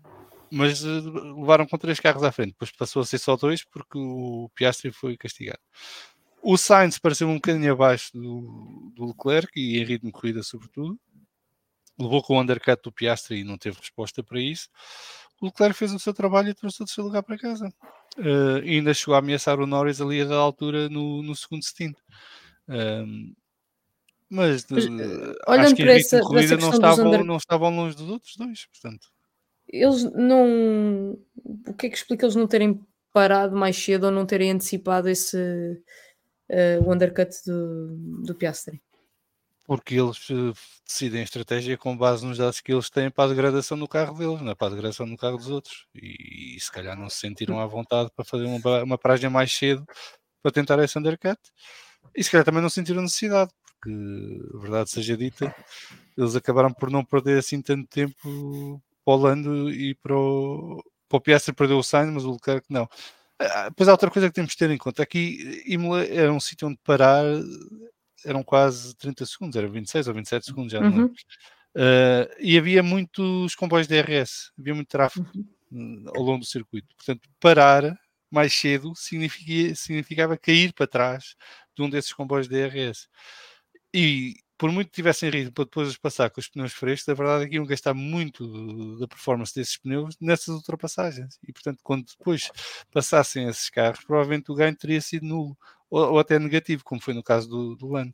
mas uh, levaram com três carros à frente. Depois passou a ser só dois porque o Piastri foi castigado. O Sainz pareceu um bocadinho abaixo do, do Leclerc e em ritmo de corrida, sobretudo. Levou com o undercut do Piastri e não teve resposta para isso. O Leclerc fez o seu trabalho e trouxe o seu lugar para casa. Uh, e ainda chegou a ameaçar o Norris ali a da altura no, no segundo stint. Um, mas Mas, uh, uh, acho olhando que em para ritmo essa, de para essa corrida não questão dos estavam, under... não estavam longe dos outros dois. Portanto, Eles não... O que é que explica eles não terem parado mais cedo ou não terem antecipado esse uh, o undercut do, do Piastri? porque eles uh, decidem a estratégia com base nos dados que eles têm para a degradação do carro deles, não é para a degradação do carro dos outros. E, e se calhar não se sentiram à vontade para fazer uma, uma paragem mais cedo para tentar esse undercut. E se calhar também não sentiram necessidade, porque, a verdade seja dita, eles acabaram por não perder assim tanto tempo para o Lando e para o, para o Piastri perdeu o Sainz, mas o Leclerc não. Ah, depois há outra coisa que temos de ter em conta. Aqui Imola era um sítio onde parar eram quase trinta segundos, era vinte e seis ou vinte e sete segundos, já não lembro. Uhum. Uh, e havia muitos comboios de D R S, havia muito tráfego Uhum. ao longo do circuito. Portanto, parar mais cedo significa, significava cair para trás de um desses comboios de D R S. E por muito que tivessem ritmo para depois os passar com os pneus frescos, a verdade é que iam gastar muito da performance desses pneus nessas ultrapassagens. E, portanto, quando depois passassem esses carros, provavelmente o ganho teria sido nulo ou, ou até negativo, como foi no caso do, do Lando.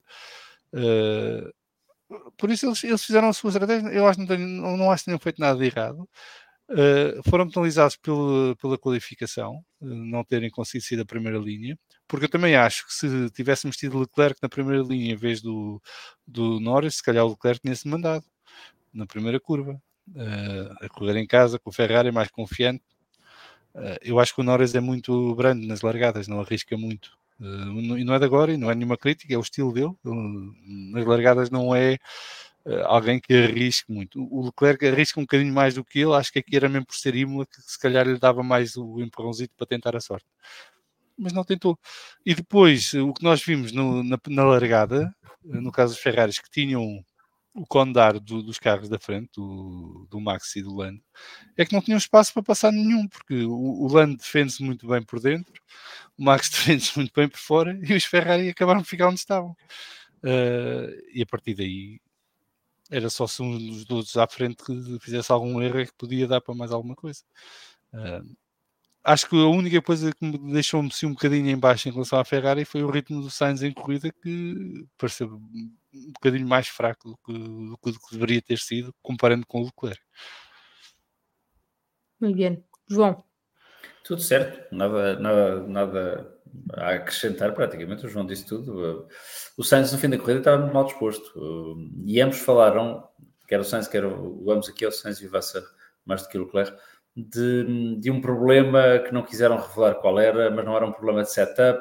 Uh, por isso eles, eles fizeram a sua estratégia. Eu acho, não, tenho, não, não acho que tenham feito nada de errado. Uh, foram penalizados pela, pela qualificação, uh, não terem conseguido sair da primeira linha, porque eu também acho que se tivéssemos tido Leclerc na primeira linha em vez do, do Norris, se calhar o Leclerc tinha-se mandado na primeira curva, uh, a correr em casa com o Ferrari mais confiante. Uh, eu acho que o Norris é muito brando nas largadas, não arrisca muito. Uh, e não é de agora, e não é nenhuma crítica, é o estilo dele. Ele, nas largadas não é Uh, alguém que arrisque muito. O Leclerc arrisca um bocadinho mais do que ele, acho que aqui era mesmo por ser Imola que se calhar lhe dava mais o empurrãozinho para tentar a sorte. Mas não tentou. E depois, o que nós vimos no, na, na largada, no caso dos Ferraris, que tinham o condar do, dos carros da frente, do, do Max e do Lando, é que não tinham espaço para passar nenhum, porque o, o Lando defende-se muito bem por dentro, o Max defende-se muito bem por fora, e os Ferrari acabaram por ficar onde estavam. Uh, e a partir daí era só se um dos dois à frente que fizesse algum erro é que podia dar para mais alguma coisa. Uh, acho que a única coisa que me deixou-me assim, um bocadinho em baixo em relação à Ferrari foi o ritmo do Sainz em corrida, que pareceu um bocadinho mais fraco do que, do que, do que deveria ter sido, comparando com o Leclerc. Muito bem. João. Tudo certo, nada, nada, nada a acrescentar praticamente, o João disse tudo. O Sainz no fim da corrida estava muito mal disposto e ambos falaram, quer o Sainz, quer o, ambos aqui, o Sainz e o Vasseur, mais do que o Leclerc, de, de um problema que não quiseram revelar qual era, mas não era um problema de setup.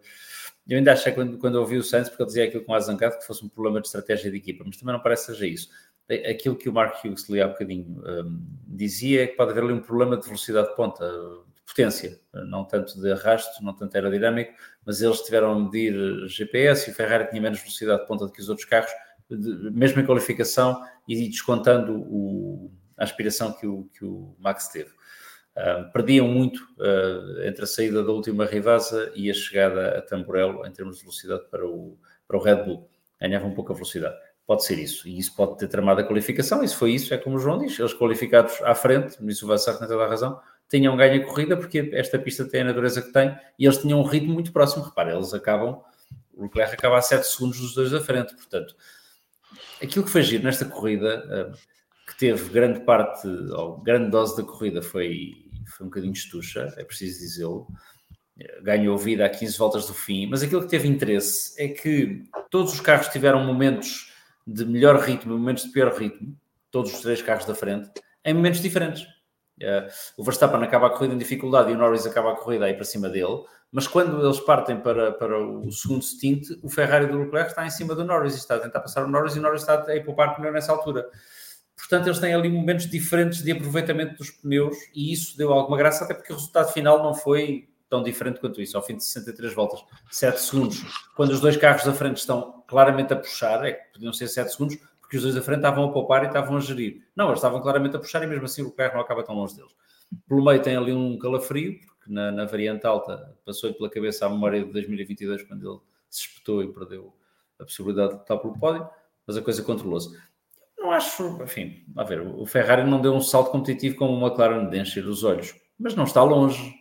Eu ainda achei quando, quando ouvi o Sainz, porque ele dizia aquilo com a zangado, que fosse um problema de estratégia de equipa, mas também não parece que seja isso. Aquilo que o Mark Hughes ali há bocadinho um, dizia é que pode haver ali um problema de velocidade de ponta, de potência, não tanto de arrasto, não tanto aerodinâmico, mas eles tiveram a medir G P S e o Ferrari tinha menos velocidade de ponta do que os outros carros, de, mesmo em qualificação e descontando o, a aspiração que o, que o Max teve. Uh, perdiam muito uh, entre a saída da última Rivasa e a chegada a Tamburello em termos de velocidade para o, para o Red Bull. Ganhavam pouca velocidade. Pode ser isso. E isso pode ter tramado a qualificação. E se foi isso, é como o João diz. Eles qualificados à frente, nisso o Vassar tem toda a razão, tinham ganho a corrida porque esta pista tem a natureza que tem e eles tinham um ritmo muito próximo. Repara, eles acabam, o Leclerc acaba a sete segundos dos dois da frente. Portanto, aquilo que foi giro nesta corrida, que teve grande parte, ou grande dose da corrida, foi, foi um bocadinho estucha, é preciso dizê-lo. Ganhou vida a quinze voltas do fim, mas aquilo que teve interesse é que todos os carros tiveram momentos de melhor ritmo e momentos de pior ritmo, todos os três carros da frente, em momentos diferentes. Uh, o Verstappen acaba a corrida em dificuldade e o Norris acaba a corrida aí para cima dele, mas quando eles partem para, para o segundo stint, o Ferrari do Leclerc está em cima do Norris e está a tentar passar o Norris e o Norris está a poupar pneu nessa altura. Portanto, eles têm ali momentos diferentes de aproveitamento dos pneus e isso deu alguma graça, até porque o resultado final não foi tão diferente quanto isso. Ao fim de sessenta e três voltas, sete segundos, quando os dois carros da frente estão claramente a puxar, é que podiam ser sete segundos, porque os dois da frente estavam a poupar e estavam a gerir. Não, eles estavam claramente a puxar e mesmo assim o carro não acaba tão longe deles. Pelo meio tem ali um calafrio, porque na, na variante alta passou-lhe pela cabeça a memória de dois mil e vinte e dois, quando ele se espetou e perdeu a possibilidade de lutar pelo pódio, mas a coisa controlou-se. Não acho, enfim, a ver, o Ferrari não deu um salto competitivo como o McLaren de encher os olhos, mas não está longe.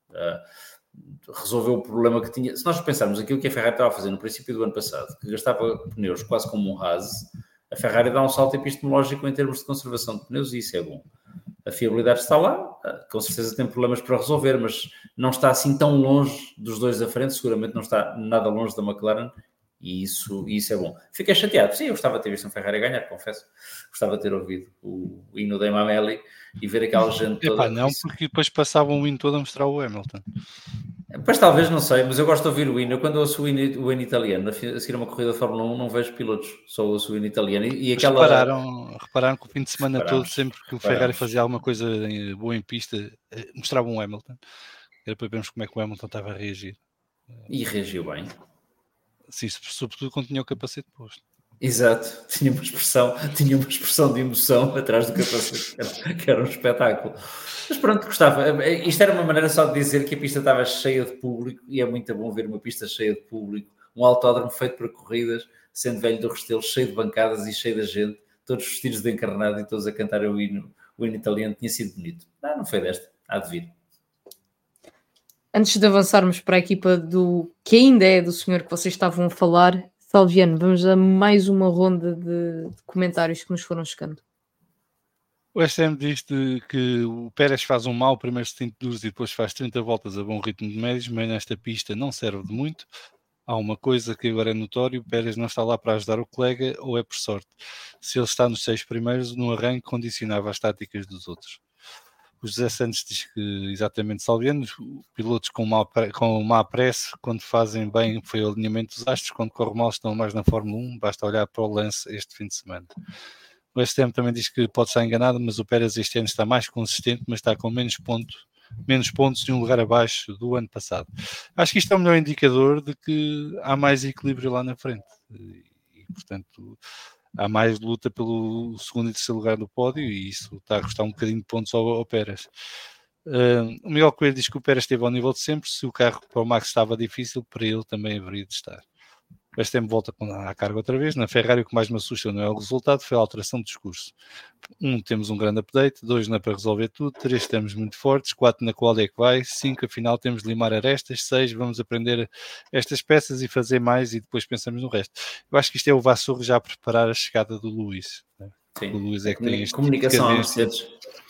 Uh, resolveu o problema que tinha. Se nós pensarmos aquilo que a Ferrari estava a fazer no princípio do ano passado, que gastava pneus quase como um Haas, a Ferrari dá um salto epistemológico em termos de conservação de pneus e isso é bom. A fiabilidade está lá, com certeza tem problemas para resolver, mas não está assim tão longe dos dois da frente, seguramente não está nada longe da McLaren e isso, isso é bom. Fiquei chateado, sim, eu gostava de ter visto um Ferrari ganhar, confesso. Gostava de ter ouvido o, o hino da Mameli e ver aquela gente toda. Epá, não, porque depois passavam o hino todo a mostrar o Hamilton. Pois talvez, não sei, mas eu gosto de ouvir o hino. Eu quando ouço o hino, o hino italiano, a seguir uma corrida de Fórmula um, não vejo pilotos, só ouço o hino italiano. E, e aquela... repararam, repararam que o fim de semana todo, sempre que o Ferrari fazia alguma coisa boa em pista, mostrava um Hamilton. Era para vermos como é que o Hamilton estava a reagir. E reagiu bem. Sim, sobretudo quando tinha o capacete posto. Exato, tinha uma expressão, tinha uma expressão de emoção atrás do capacete, que era, que era um espetáculo. Mas pronto, gostava. Isto era uma maneira só de dizer que a pista estava cheia de público e é muito bom ver uma pista cheia de público, um autódromo feito para corridas, sendo velho do Restelo, cheio de bancadas e cheio de gente, todos vestidos de encarnado e todos a cantar o hino, o hino italiano. Tinha sido bonito. Ah, não foi desta, há de vir. Antes de avançarmos para a equipa do que ainda é do senhor que vocês estavam a falar, Salviano, vamos a mais uma ronda de, de comentários que nos foram chegando. O S M diz que o Pérez faz um mau primeiro stint duros e depois faz trinta voltas a bom ritmo de médios, mas nesta pista não serve de muito. Há uma coisa que agora é notório, o Pérez não está lá para ajudar o colega ou é por sorte. Se ele está nos seis primeiros, no arranque condicionava as táticas dos outros. O José Santos diz que, exatamente, Salviano, pilotos com má, com má pressa, quando fazem bem foi o alinhamento dos astros, quando corre mal estão mais na Fórmula um, basta olhar para o lance este fim de semana. O S T M também diz que pode estar enganado, mas o Pérez este ano está mais consistente, mas está com menos, ponto, menos pontos e um lugar abaixo do ano passado. Acho que isto é o melhor indicador de que há mais equilíbrio lá na frente. E, portanto, há mais luta pelo segundo e terceiro lugar do pódio e isso está a custar um bocadinho de pontos ao, ao Pérez. Uh, o Miguel Coelho diz que o Pérez esteve ao nível de sempre. Se o carro para o Max estava difícil, para ele também haveria de estar. Verstappen volta à carga outra vez. Na Ferrari o que mais me assusta não é o resultado, foi a alteração de discurso. Um, temos um grande update. Dois, não é para resolver tudo. Três, estamos muito fortes. Quatro, na qual é que vai. Cinco, afinal temos de limar arestas. Seis, vamos aprender estas peças e fazer mais e depois pensamos no resto. Eu acho que isto é o Vassour já a preparar a chegada do Lewis. Né? Sim, o Lewis é que tem este comunicação tipo a Mercedes.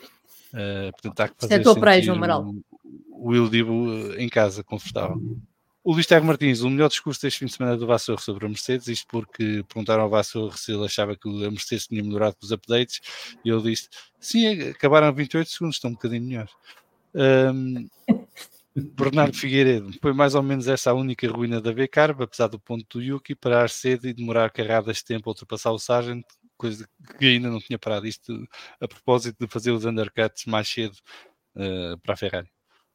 Uh, portanto, há que Isto é fazer a tua praia, sentir João Amaral. o, o Will Dibo em casa, confortável. O Luís Tiago Martins, o melhor discurso deste fim de semana do Vassour sobre a Mercedes, isto porque perguntaram ao Vassour se ele achava que a Mercedes tinha melhorado com os updates, e ele disse, sim, acabaram a vinte e oito segundos, estão um bocadinho melhores. Um, Bernardo Figueiredo, foi mais ou menos essa a única ruína da V-Carb, apesar do ponto do Yuki, parar cedo e demorar carradas de tempo a ultrapassar o Sargent, coisa que ainda não tinha parado, isto a propósito de fazer os undercuts mais cedo uh, para a Ferrari.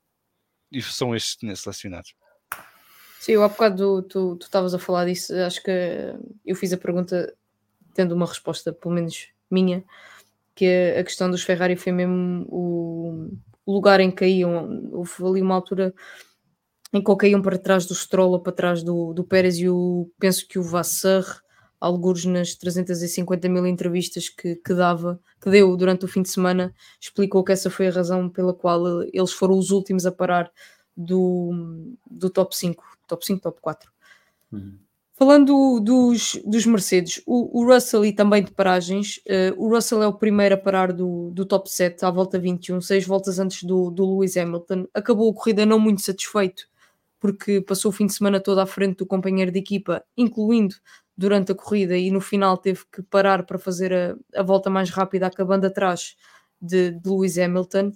E são estes que tinha selecionados. Sim, eu há bocado tu estavas a falar disso, acho que eu fiz a pergunta tendo uma resposta, pelo menos minha, que a questão dos Ferrari foi mesmo o, o lugar em que caíam. Houve ali uma altura em que ou caíam para trás do Stroll ou para trás do, do Pérez, e eu penso que o Vasseur, alguns nas trezentas e cinquenta mil entrevistas que, que dava, que deu durante o fim de semana, explicou que essa foi a razão pela qual eles foram os últimos a parar do, do top cinco, top cinco, top quatro. Uhum. Falando dos, dos Mercedes, o, o Russell e também de paragens, uh, o Russell é o primeiro a parar do, do top sete à volta vinte e um, seis voltas antes do, do Lewis Hamilton. Acabou a corrida não muito satisfeito, porque passou o fim de semana todo à frente do companheiro de equipa, incluindo durante a corrida, e no final teve que parar para fazer a, a volta mais rápida, acabando atrás de, de Lewis Hamilton.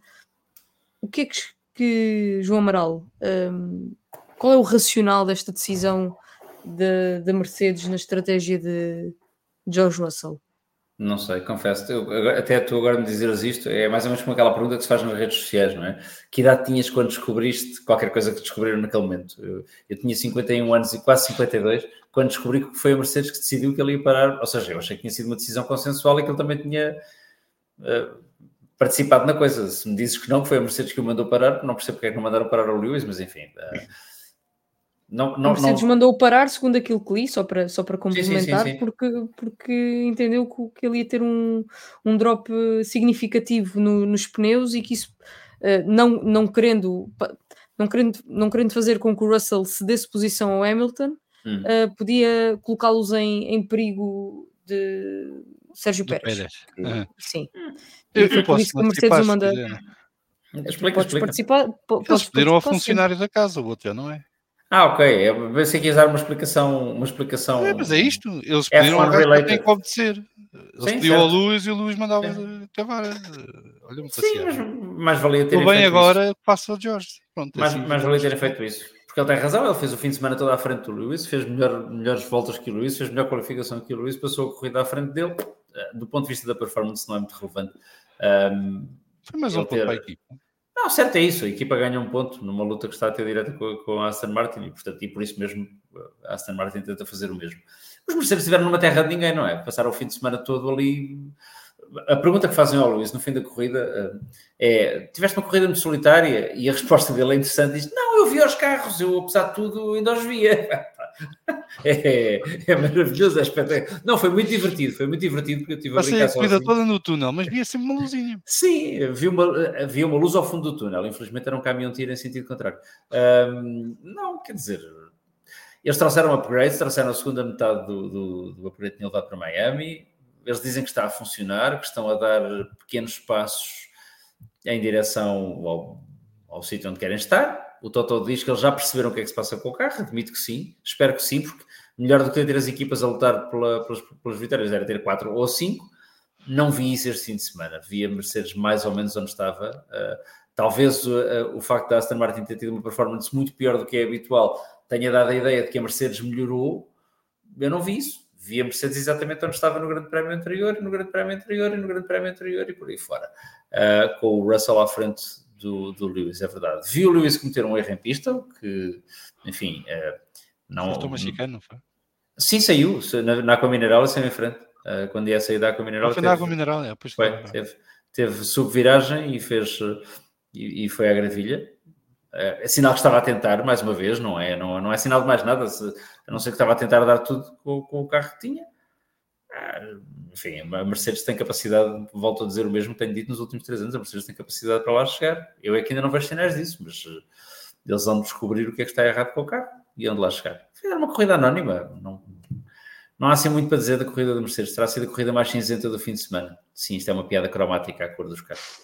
O que é que, que João Amaral, um, qual é o racional desta decisão da de, de Mercedes na estratégia de George Russell? Não sei, confesso. Eu, até tu agora me dizeres isto, é mais ou menos como aquela pergunta que se faz nas redes sociais, não é? Que idade tinhas quando descobriste qualquer coisa que descobriram naquele momento? Eu, eu tinha cinquenta e um anos e quase cinquenta e dois, quando descobri que foi a Mercedes que decidiu que ele ia parar. Ou seja, eu achei que tinha sido uma decisão consensual e que ele também tinha uh, participado na coisa. Se me dizes que não, que foi a Mercedes que o mandou parar, não percebo porque é que não mandaram parar o Lewis, mas enfim... Uh, Não, não, a Mercedes não... mandou parar, segundo aquilo que li, só para, só para complementar, sim, sim, sim, sim. Porque, porque entendeu que, que ele ia ter um, um drop significativo no, nos pneus, e que isso, uh, não, não, querendo, não, querendo, não querendo fazer com que o Russell cedesse posição ao Hamilton, hum. uh, podia colocá-los em, em perigo de Sérgio Do Pérez. Pérez. Que, uhum. Sim. Eu, e foi eu por isso que a Mercedes o manda... Explica, podes explica. participar. Podes Eles pediram ao participar, funcionário sim. da casa, o outro já não é. Ah, ok. Eu pensei que ias dar uma explicação. Uma explicação É, mas é isto. Eles pediram ao gajo que tem que obedecer. Eles Sim, pediam certo. ao Luís e o Luís mandava cavar. Olha-me Sim, mas mais valia terem feito bem agora isso. que passa o George. Pronto, mais assim mais valia terem feito isso. Porque ele tem razão, ele fez o fim de semana todo à frente do Lewis, fez melhor, melhores voltas que o Lewis, fez melhor qualificação que o Lewis, passou a corrida à frente dele. Do ponto de vista da performance, não é muito relevante. Um, Foi mais um ponto ter... para a equipa. Não, certo é isso, a equipa ganha um ponto numa luta que está a ter direta com, com a Aston Martin e, portanto, e por isso mesmo a Aston Martin tenta fazer o mesmo. Os Mercedes estiveram numa terra de ninguém, não é? Passaram o fim de semana todo ali. A pergunta que fazem ao Luís no fim da corrida é: tiveste uma corrida muito solitária? E a resposta dele é interessante, diz: não, eu vi os carros, eu apesar de tudo ainda os via. É, é maravilhoso, é espetáculo. Não, foi muito divertido, foi muito divertido porque eu tive a Passei brincar a corrida sozinho. toda no túnel, mas via sempre uma luzinha. Sim, havia uma, havia uma luz ao fundo do túnel, infelizmente era um caminhão tiro em sentido contrário. Um, não, quer dizer, eles trouxeram upgrades, trouxeram a segunda metade do, do, do upgrade que tinham levado para Miami. Eles dizem que está a funcionar, que estão a dar pequenos passos em direção ao, ao sítio onde querem estar. O Toto diz que eles já perceberam o que é que se passa com o carro, admito que sim, espero que sim, porque melhor do que ter as equipas a lutar pela, pelas, pelas vitórias era ter quatro ou cinco. Não vi isso este fim de semana, vi a Mercedes mais ou menos onde estava. Uh, talvez uh, o facto da Aston Martin ter tido uma performance muito pior do que é habitual tenha dado a ideia de que a Mercedes melhorou. Eu não vi isso. Vi a Mercedes exatamente onde estava no Grande Prémio anterior, e no Grande Prémio anterior, e no Grande Prémio anterior, e por aí fora. Uh, com o Russell à frente do, do Lewis, é verdade. Vi o Lewis cometer um erro em pista, que, enfim... Uh, não... Faltou mexicano, não foi? Sim, saiu. Na, na Aqua Mineral e saiu em frente. Uh, quando ia sair da Água Mineral, foi teve, na Água Mineral, é, pois foi, teve, teve subviragem e fez e, e foi à gravilha. é sinal que estava a tentar, mais uma vez, não é, não, não é sinal de mais nada, se, a não ser que estava a tentar dar tudo com, com o carro que tinha. Ah, enfim, a Mercedes tem capacidade, volto a dizer o mesmo que tenho dito nos últimos três anos, a Mercedes tem capacidade para lá chegar. Eu é que ainda não vejo sinais disso, mas eles vão descobrir o que é que está errado com o carro e onde lá chegar. Era uma corrida anónima, não, não há assim muito para dizer da corrida da Mercedes, terá sido a corrida mais cinzenta do fim de semana. Sim, isto é uma piada cromática à cor dos carros.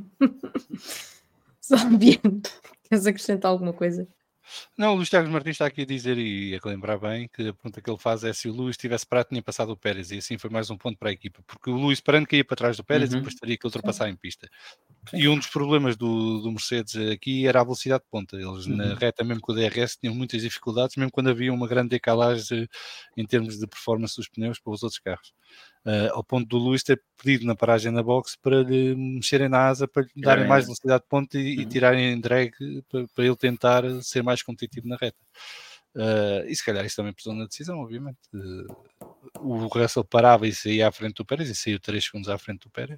Sabendo. Queres acrescentar alguma coisa? Não, o Luís Tiago Martins está aqui a dizer, e a lembrar bem, que a pergunta que ele faz é se o Luís tivesse parado, tinha passado o Pérez, e assim foi mais um ponto para a equipa, porque o Luís parando caía para trás do Pérez uhum. e depois teria que ultrapassar em pista. E um dos problemas do, do Mercedes aqui era a velocidade de ponta. Eles uhum. na reta, mesmo com o D R S, tinham muitas dificuldades, mesmo quando havia uma grande decalagem em termos de performance dos pneus para os outros carros. Uh, ao ponto do Luís ter pedido na paragem na box para lhe mexerem na asa, para lhe darem é, mais velocidade de ponta e, uhum. e tirarem drag para, para ele tentar ser mais competitivo na reta. Uh, e se calhar isso também pesou na decisão, obviamente. Uh, o Russell parava e saía à frente do Pérez, e saiu três segundos à frente do Pérez.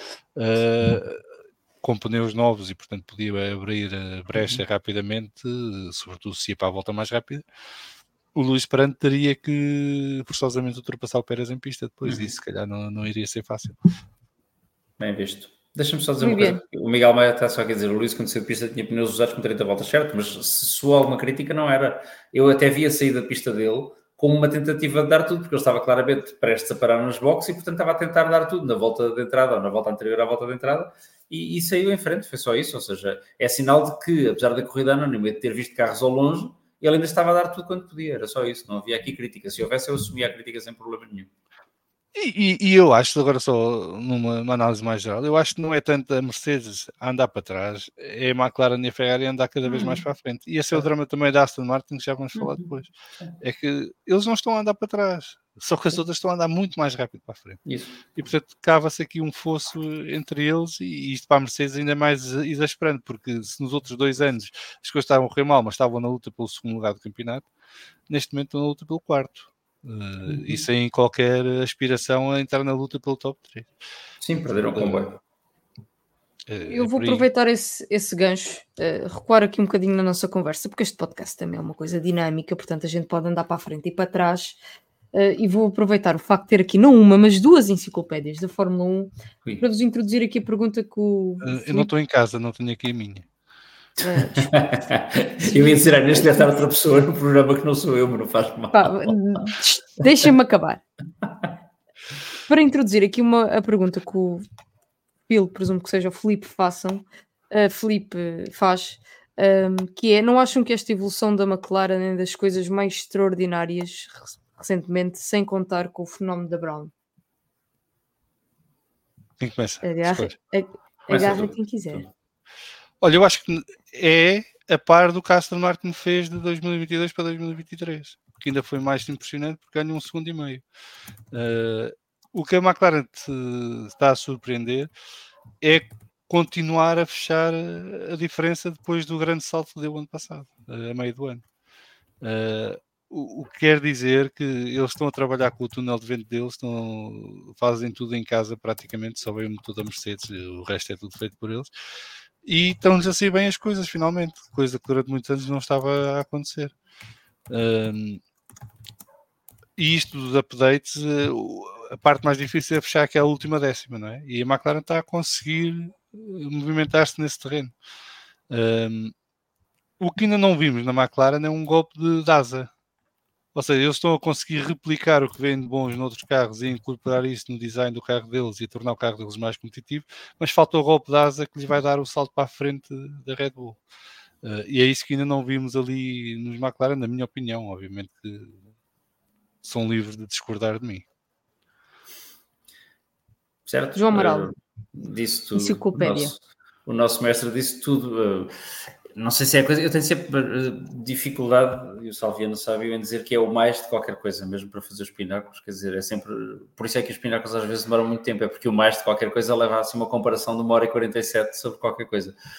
Uh, com pneus novos e, portanto, podia abrir a brecha uhum. rapidamente, sobretudo se ia para a volta mais rápida. O Luís Perante teria que forçosamente ultrapassar o Pérez em pista depois, uhum. e se calhar não, não iria ser fácil. Bem visto. Deixa-me só dizer Muito uma coisa. Bem. O Miguel Maia está só a dizer, o Luís quando saiu de pista tinha pneus usados com trinta voltas, certo, mas se soou alguma crítica não era. Eu até vi a saída da pista dele como uma tentativa de dar tudo, porque ele estava claramente prestes a parar nas boxes e, portanto, estava a tentar dar tudo na volta de entrada ou na volta anterior à volta de entrada e, e saiu em frente, foi só isso. Ou seja, é sinal de que, apesar da corrida anónima e de ter visto carros ao longe, ele ainda estava a dar tudo quanto podia, era só isso, não havia aqui crítica. Se houvesse, eu assumia a crítica sem problema nenhum. E, e, e eu acho, agora só numa, numa análise mais geral, eu acho que não é tanto a Mercedes a andar para trás, é a McLaren e a Ferrari a andar cada vez hum. mais para a frente. E esse é o drama também da Aston Martin, que já vamos falar depois. É que eles não estão a andar para trás, só que as outras estão a andar muito mais rápido para a frente. Isso. E portanto cava-se aqui um fosso entre eles, e isto para a Mercedes ainda é mais exasperante, porque se nos outros dois anos as coisas estavam a correr mal, mas estavam na luta pelo segundo lugar do campeonato, neste momento estão na luta pelo quarto. Uh, uhum. E sem qualquer aspiração a entrar na luta pelo top três. Sim, perderam o comboio. Uh, Eu é vou aproveitar esse, esse gancho, uh, recuar aqui um bocadinho na nossa conversa, porque este podcast também é uma coisa dinâmica, portanto a gente pode andar para a frente e para trás, uh, e vou aproveitar o facto de ter aqui não uma, mas duas enciclopédias da Fórmula um, Ui. para vos introduzir aqui a pergunta que o... Uh, eu não estou em casa, não tenho aqui a minha. Uh, eu ia dizer, ah, neste deve estar outra pessoa no programa que não sou eu, mas não faz mal. Pá, deixem-me acabar. Para introduzir aqui uma, a pergunta que o Phil, presumo que seja o Filipe, façam, uh, Filipe faz, um, que é, não acham que esta evolução da McLaren é das coisas mais extraordinárias recentemente, sem contar com o fenómeno da Brown? Quem começa? Agarra, agarra quem quiser. Olha, eu acho que é a par do que a Aston Martin fez de dois mil e vinte e dois para dois mil e vinte e três, que ainda foi mais impressionante porque ganhou um segundo e meio. Uh, o que a McLaren te está a surpreender é continuar a fechar a diferença depois do grande salto que deu ano passado, a meio do ano. Uh, o, o que quer dizer que eles estão a trabalhar com o túnel de vento deles, estão, fazem tudo em casa praticamente, só vem o motor da Mercedes, o resto é tudo feito por eles. E estão-lhes a sair bem as coisas, finalmente. Coisa que durante muitos anos não estava a acontecer. Um, e isto dos updates, a parte mais difícil é fechar aquela última décima, não é? E a McLaren está a conseguir movimentar-se nesse terreno. Um, o que ainda não vimos na McLaren é um golpe de, de asa. Ou seja, eles estão a conseguir replicar o que vem de bons noutros carros e incorporar isso no design do carro deles e tornar o carro deles mais competitivo, mas falta o golpe de asa que lhes vai dar o salto para a frente da Red Bull. Uh, e é isso que ainda não vimos ali nos McLaren, na minha opinião. Obviamente que são livres de discordar de mim. Certo? João Amaral. Uh, disse tudo. Enciclopédia. O nosso, o nosso mestre disse tudo. Uh, Não sei se é coisa, eu tenho sempre dificuldade, e o Salviano sabe, em dizer que é o mais de qualquer coisa, mesmo para fazer os pináculos, quer dizer, é sempre, por isso é que os pináculos às vezes demoram muito tempo, é porque o mais de qualquer coisa leva assim uma comparação de uma hora e quarenta e sete sobre qualquer coisa.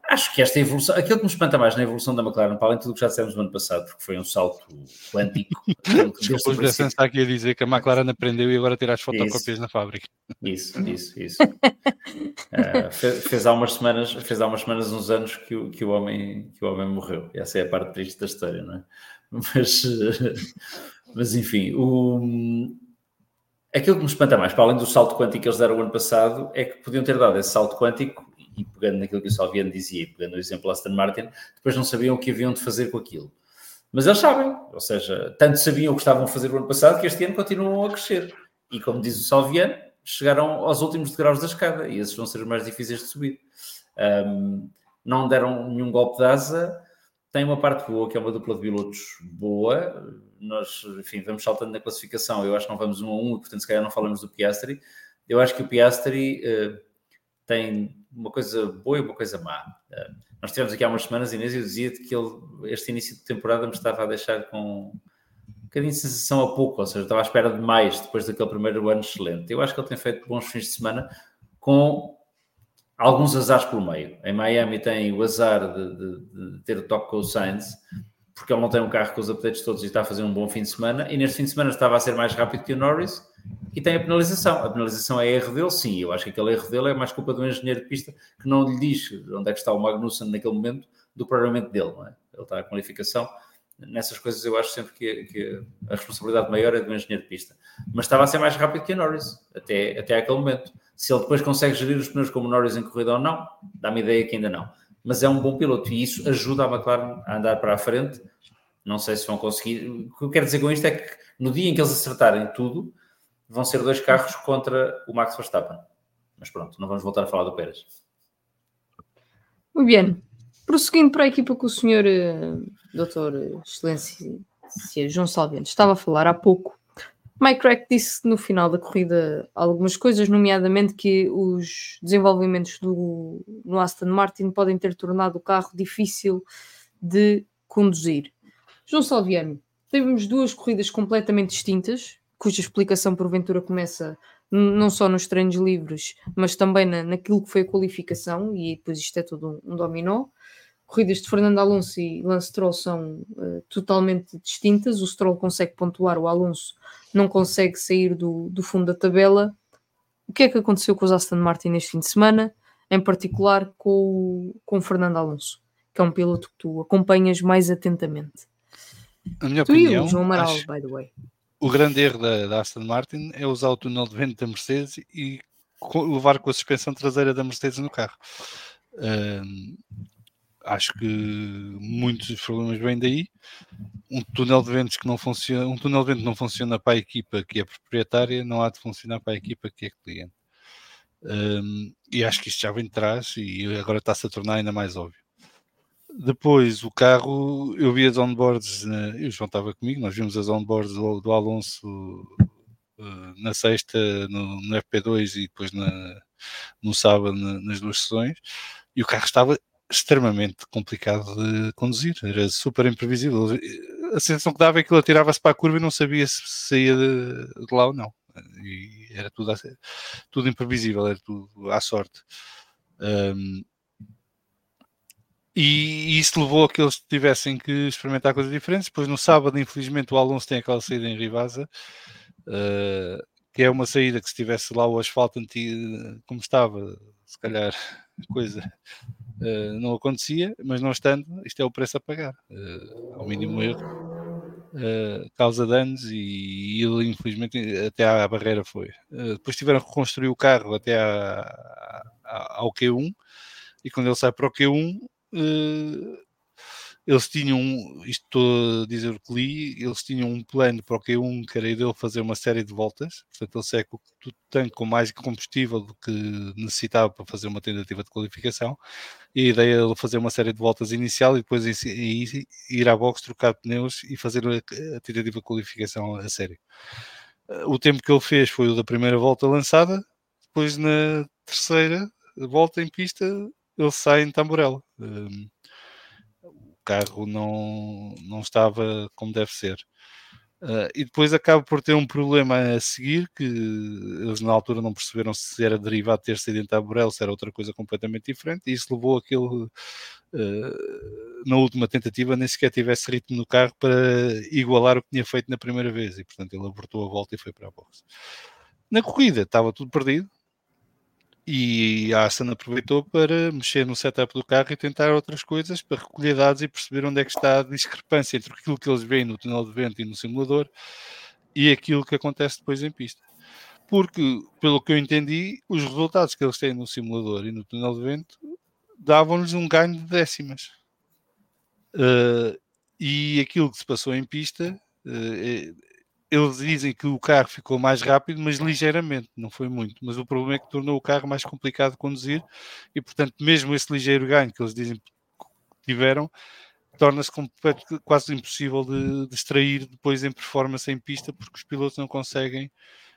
Acho que esta evolução, aquilo que me espanta mais na evolução da McLaren, para além de tudo que já dissemos no ano passado, porque foi um salto quântico. Desculpa, o José está aqui a dizer que a McLaren aprendeu e agora tira as fotocópias isso, na fábrica. Isso, isso, isso. uh, fez, fez, há umas semanas, fez há umas semanas, uns anos que o, que o, homem, que o homem morreu. E essa é a parte triste da história, não é? Mas, mas enfim, o, aquilo que me espanta mais, para além do salto quântico que eles deram o ano passado, é que podiam ter dado esse salto quântico. E pegando naquilo que o Salviano dizia, e pegando o exemplo Aston Martin, depois não sabiam o que haviam de fazer com aquilo. Mas eles sabem, ou seja, tanto sabiam o que estavam a fazer o ano passado, que este ano continuam a crescer. E como diz o Salviano, chegaram aos últimos degraus da escada, e esses vão ser os mais difíceis de subir. Um, não deram nenhum golpe de asa, tem uma parte boa, que é uma dupla de pilotos boa. Nós, enfim, vamos saltando na classificação, eu acho que não vamos um a um, e portanto se calhar não falamos do Piastri. Eu acho que o Piastri... Uh, tem uma coisa boa e uma coisa má. Uh, nós tivemos aqui há umas semanas, Inês, e eu dizia-te que ele, este início de temporada me estava a deixar com um bocadinho de sensação a pouco, ou seja, eu estava à espera de mais depois daquele primeiro ano excelente. Eu acho que ele tem feito bons fins de semana com alguns azares pelo meio. Em Miami tem o azar de, de, de ter o toque com o Sainz, porque ele não tem um carro com os updates todos e está a fazer um bom fim de semana, e neste fim de semana estava a ser mais rápido que o Norris, e tem a penalização. A penalização é erro dele, sim. Eu acho que aquele erro dele é mais culpa do engenheiro de pista que não lhe diz onde é que está o Magnussen naquele momento do que propriamente dele, não é? Ele está à qualificação. Nessas coisas eu acho sempre que, que a responsabilidade maior é do engenheiro de pista. Mas estava a ser mais rápido que o Norris, até, até aquele momento. Se ele depois consegue gerir os pneus como o Norris em corrida ou não, dá-me ideia que ainda não. Mas é um bom piloto e isso ajuda a McLaren a andar para a frente. Não sei se vão conseguir. O que eu quero dizer com isto é que no dia em que eles acertarem tudo, vão ser dois carros contra o Max Verstappen. Mas pronto, não vamos voltar a falar do Pérez. Muito bem. Prosseguindo para a equipa que o senhor uh, doutor Excelência João Salviano estava a falar há pouco, Mike Crack disse no final da corrida algumas coisas, nomeadamente que os desenvolvimentos do, no Aston Martin podem ter tornado o carro difícil de conduzir. João Salviano, tivemos duas corridas completamente distintas, cuja explicação porventura começa não só nos treinos livres, mas também na, naquilo que foi a qualificação, e depois isto é tudo um, um dominó. Corridas de Fernando Alonso e Lance Stroll são uh, totalmente distintas. O Stroll consegue pontuar, o Alonso não consegue sair do, do fundo da tabela. O que é que aconteceu com os Aston Martin neste fim de semana, em particular com, com o Fernando Alonso, que é um piloto que tu acompanhas mais atentamente? A minha tu opinião, e o João Amaral, acho, by the way. O grande erro da, da Aston Martin é usar o túnel de vento da Mercedes e co- levar com a suspensão traseira da Mercedes no carro. Um, acho que muitos dos problemas vêm daí. Um túnel de ventos que não funciona, um túnel de vento não funciona para a equipa que é proprietária, não há de funcionar para a equipa que é cliente. Um, e acho que isto já vem de trás e agora está-se a tornar ainda mais óbvio. Depois o carro, eu vi as onboards, uh, e o João estava comigo, nós vimos as onboards do, do Alonso uh, na sexta no, no F P dois e depois na, no sábado na, nas duas sessões, e o carro estava extremamente complicado de conduzir, era super imprevisível. A sensação que dava é que ele atirava-se para a curva e não sabia se saía de, de lá ou não, e era tudo, tudo imprevisível, era tudo à sorte. Um, E isso levou a que eles tivessem que experimentar coisas diferentes. Depois no sábado, infelizmente, o Alonso tem aquela saída em Rivasa, uh, que é uma saída que se tivesse lá o asfalto antigo como estava, se calhar a coisa uh, não acontecia, mas não estando, isto é o preço a pagar. Uh, ao mínimo erro, uh, causa danos e, e ele infelizmente até à barreira foi. Uh, depois tiveram que reconstruir o carro até à, à, ao Q um, e quando ele sai para o Q um, Uh, eles tinham, isto estou a dizer o que li, eles tinham um plano para o Q um que era dele fazer uma série de voltas, portanto ele seca o tanque com mais combustível do que necessitava para fazer uma tentativa de qualificação, e a ideia era fazer uma série de voltas inicial e depois ir à box, trocar pneus e fazer a, a tentativa de qualificação a sério. O tempo que ele fez foi o da primeira volta lançada, depois na terceira volta em pista ele sai em Tamborella. Um, o carro não, não estava como deve ser. Uh, e depois acaba por ter um problema a seguir, que eles na altura não perceberam se era derivado de ter sido dentro da Borel, se era outra coisa completamente diferente, e isso levou aquele, uh, na última tentativa, nem sequer tivesse ritmo no carro para igualar o que tinha feito na primeira vez, e portanto ele abortou a volta e foi para a boxe. Na corrida estava tudo perdido, e a Aston aproveitou para mexer no setup do carro e tentar outras coisas para recolher dados e perceber onde é que está a discrepância entre aquilo que eles veem no túnel de vento e no simulador e aquilo que acontece depois em pista. Porque, pelo que eu entendi, os resultados que eles têm no simulador e no túnel de vento davam-lhes um ganho de décimas. Uh, e aquilo que se passou em pista, uh, eles dizem que o carro ficou mais rápido, mas ligeiramente, não foi muito. Mas o problema é que tornou o carro mais complicado de conduzir e, portanto, mesmo esse ligeiro ganho que eles dizem que tiveram, torna-se quase impossível de, de extrair depois em performance em pista, porque os pilotos não conseguem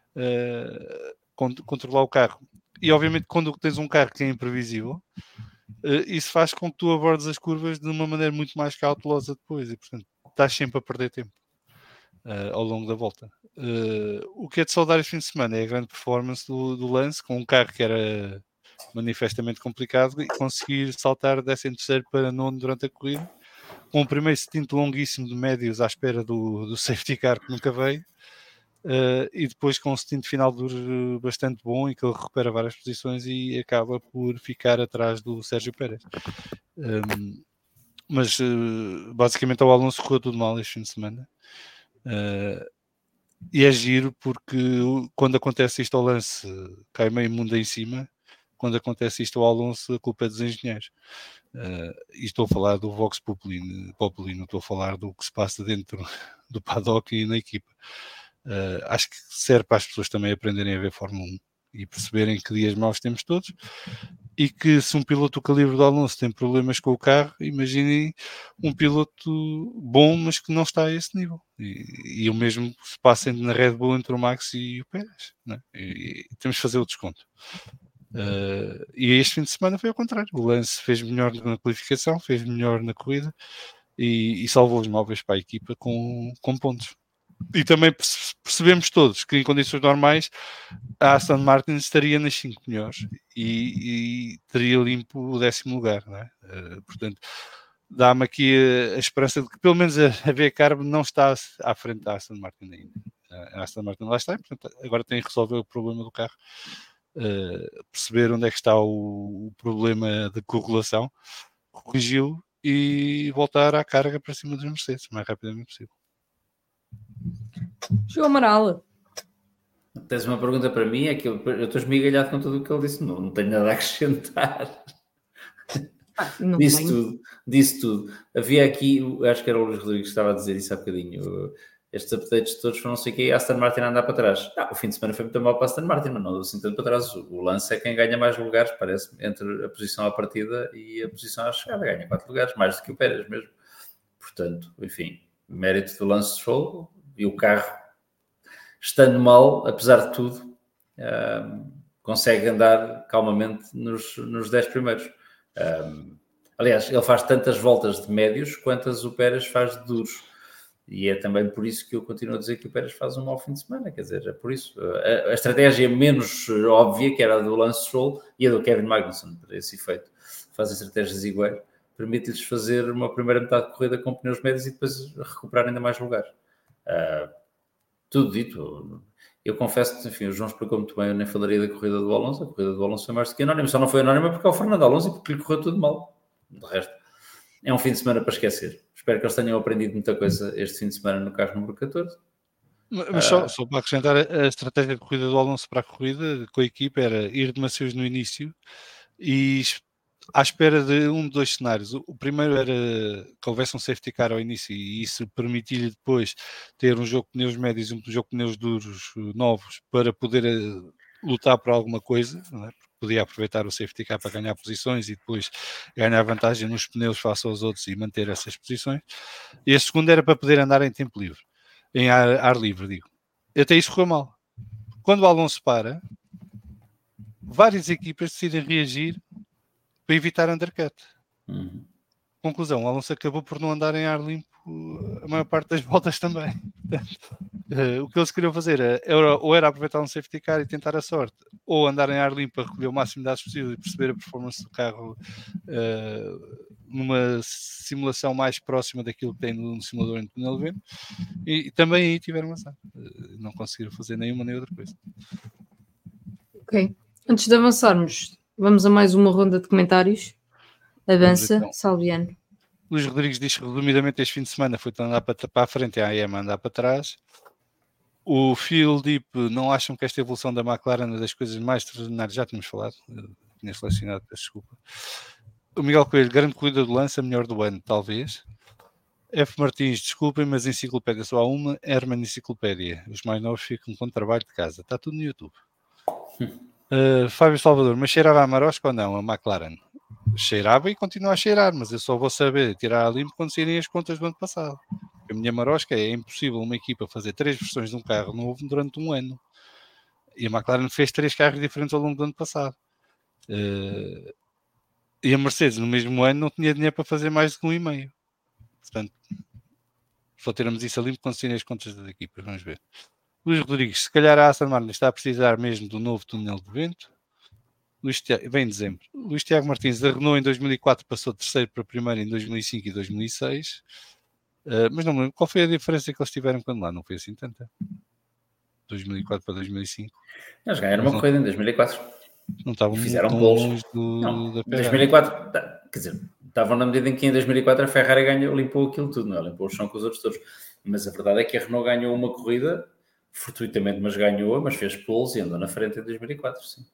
uh, controlar o carro. E, obviamente, quando tens um carro que é imprevisível, uh, isso faz com que tu abordes as curvas de uma maneira muito mais cautelosa depois e, portanto, estás sempre a perder tempo. Uh, ao longo da volta. Uh, o que é de saudar este fim de semana é a grande performance do, do Lance, com um carro que era manifestamente complicado e conseguir saltar de décimo terceiro para nono durante a corrida, com o primeiro stint longuíssimo de médios à espera do, do safety car que nunca veio, uh, e depois com um stint final duro bastante bom e que ele recupera várias posições e acaba por ficar atrás do Sérgio Pérez. Um, mas uh, basicamente ao Alonso correu tudo mal este fim de semana. Uh, e é giro porque quando acontece isto ao Lance cai meio mundo em cima, quando acontece isto ao Alonso a culpa é dos engenheiros. Uh, e estou a falar do Vox Populi, Populi, não estou a falar do que se passa dentro do paddock e na equipa. Uh, acho que serve para as pessoas também aprenderem a ver Fórmula um e perceberem que dias maus temos todos e que se um piloto do calibre do Alonso tem problemas com o carro, imaginem um piloto bom, mas que não está a esse nível. E, e o mesmo se passa na Red Bull entre o Max e o Pérez. Né? E, e temos de fazer o desconto. Uh, e este fim de semana foi ao contrário. O Lance fez melhor na qualificação, fez melhor na corrida e, e salvou os móveis para a equipa com, com pontos. E também percebemos todos que em condições normais a Aston Martin estaria nas cinco melhores e, e teria limpo o décimo lugar, não é? Uh, portanto, dá-me aqui a, a esperança de que pelo menos a, a V-Carb não está à frente da Aston Martin ainda. A Aston Martin lá está, e, portanto, agora tem que resolver o problema do carro, uh, perceber onde é que está o, o problema de correlação, corrigi-lo e voltar à carga para cima dos Mercedes o mais rapidamente possível. João Amaral. Tens uma pergunta para mim? É que eu, eu estou esmigalhado com tudo o que ele disse. Não, não tenho nada a acrescentar. Ah, não disse tenho. tudo, disse tudo. Havia aqui, acho que era o Luís Rodrigues que estava a dizer isso há bocadinho. Estes updates todos foram não sei o que, a Aston Martin a andar para trás. Ah, o fim de semana foi muito mal para a Aston Martin, mas não assim tanto para trás. O Lance é quem ganha mais lugares, parece, entre a posição à partida e a posição à chegada. Ganha quatro lugares, mais do que o Pérez mesmo. Portanto, enfim, mérito do Lance Stroll e o carro, estando mal, apesar de tudo, um, consegue andar calmamente nos, nos dez primeiros. Um, aliás, ele faz tantas voltas de médios quantas o Pérez faz de duros. E é também por isso que eu continuo a dizer que o Pérez faz um mau fim de semana. Quer dizer, é por isso. A, a estratégia menos óbvia, que era a do Lance Stroll e a do Kevin Magnussen, para esse efeito, fazem estratégias iguais, permite-lhes fazer uma primeira metade de corrida com pneus médios e depois recuperar ainda mais lugares. Uh, tudo dito. Eu confesso que, enfim, o João explicou muito bem, eu nem falaria da corrida do Alonso. A corrida do Alonso foi mais do que anónima. Só não foi anónima porque é o Fernando Alonso e porque lhe correu tudo mal. De resto, é um fim de semana para esquecer. Espero que eles tenham aprendido muita coisa este fim de semana no carro número catorze. Mas só, uh, só para acrescentar, a estratégia de corrida do Alonso para a corrida com a equipa era ir de macios no início e à espera de um de dois cenários. O primeiro era que houvesse um safety car ao início e isso permitia-lhe depois ter um jogo de pneus médios e um jogo de pneus duros novos para poder lutar por alguma coisa, não é? Porque podia aproveitar o safety car para ganhar posições e depois ganhar vantagem nos pneus face aos outros e manter essas posições. E a segunda era para poder andar em tempo livre, em ar, ar livre, digo. Até isso correu mal. Quando o Alonso para, várias equipas decidem reagir para evitar undercut. Uhum. Conclusão, o Alonso acabou por não andar em ar limpo a maior parte das voltas também. Portanto, uh, o que eles queriam fazer era, ou era aproveitar um safety car e tentar a sorte, ou andar em ar limpo a recolher o máximo de dados possível e perceber a performance do carro uh, numa simulação mais próxima daquilo que tem no, no simulador em túnel de vento, e, e também aí tiveram azar. Uh, não conseguiram fazer nenhuma nem outra coisa. Ok. Antes de avançarmos, vamos a mais uma ronda de comentários. Avança, então. Salviano. Luís Rodrigues diz que resumidamente este fim de semana foi andar para, para a frente e a A M andar para trás. O Phil Deep não acham que esta evolução da McLaren é das coisas mais extraordinárias, já tínhamos falado, tinha selecionado, peço desculpa. O Miguel Coelho, grande corrida do Lança, melhor do ano, talvez. F. Martins, desculpem, mas enciclopédia só há uma, Herman Enciclopédia. Os mais novos ficam com trabalho de casa, está tudo no YouTube. Uh, Fábio Salvador, mas cheirava a Marosca ou não, a McLaren? Cheirava e continua a cheirar, mas eu só vou saber tirar a limpo quando saírem as contas do ano passado. A minha marosca é impossível uma equipa fazer três versões de um carro novo durante um ano. E a McLaren fez três carros diferentes ao longo do ano passado. Uh, e a Mercedes, no mesmo ano, não tinha dinheiro para fazer mais do que um e meio. Portanto, só teremos isso a limpo quando saírem as contas das equipas. Vamos ver. Luís Rodrigues, se calhar a Aston Martin está a precisar mesmo do novo túnel de vento. Luís Tiago, vem em dezembro. Luís Tiago Martins, a Renault em dois mil e quatro passou de terceiro para primeiro em dois mil e cinco e dois mil e seis. Uh, mas não me lembro, qual foi a diferença que eles tiveram quando lá? Não foi assim tanta? dois mil e quatro para dois mil e cinco. Eles ganharam mas uma não, corrida em dois mil e quatro. Não estavam fizeram tão polos. longe do, não, da dois mil e quatro, quer dizer, estavam na medida em que em dois mil e quatro a Ferrari ganhou, limpou aquilo tudo, não é? Limpou o chão com os outros todos. Mas a verdade é que a Renault ganhou uma corrida, fortuitamente, mas ganhou, mas fez polos e andou na frente em dois mil e quatro, sim.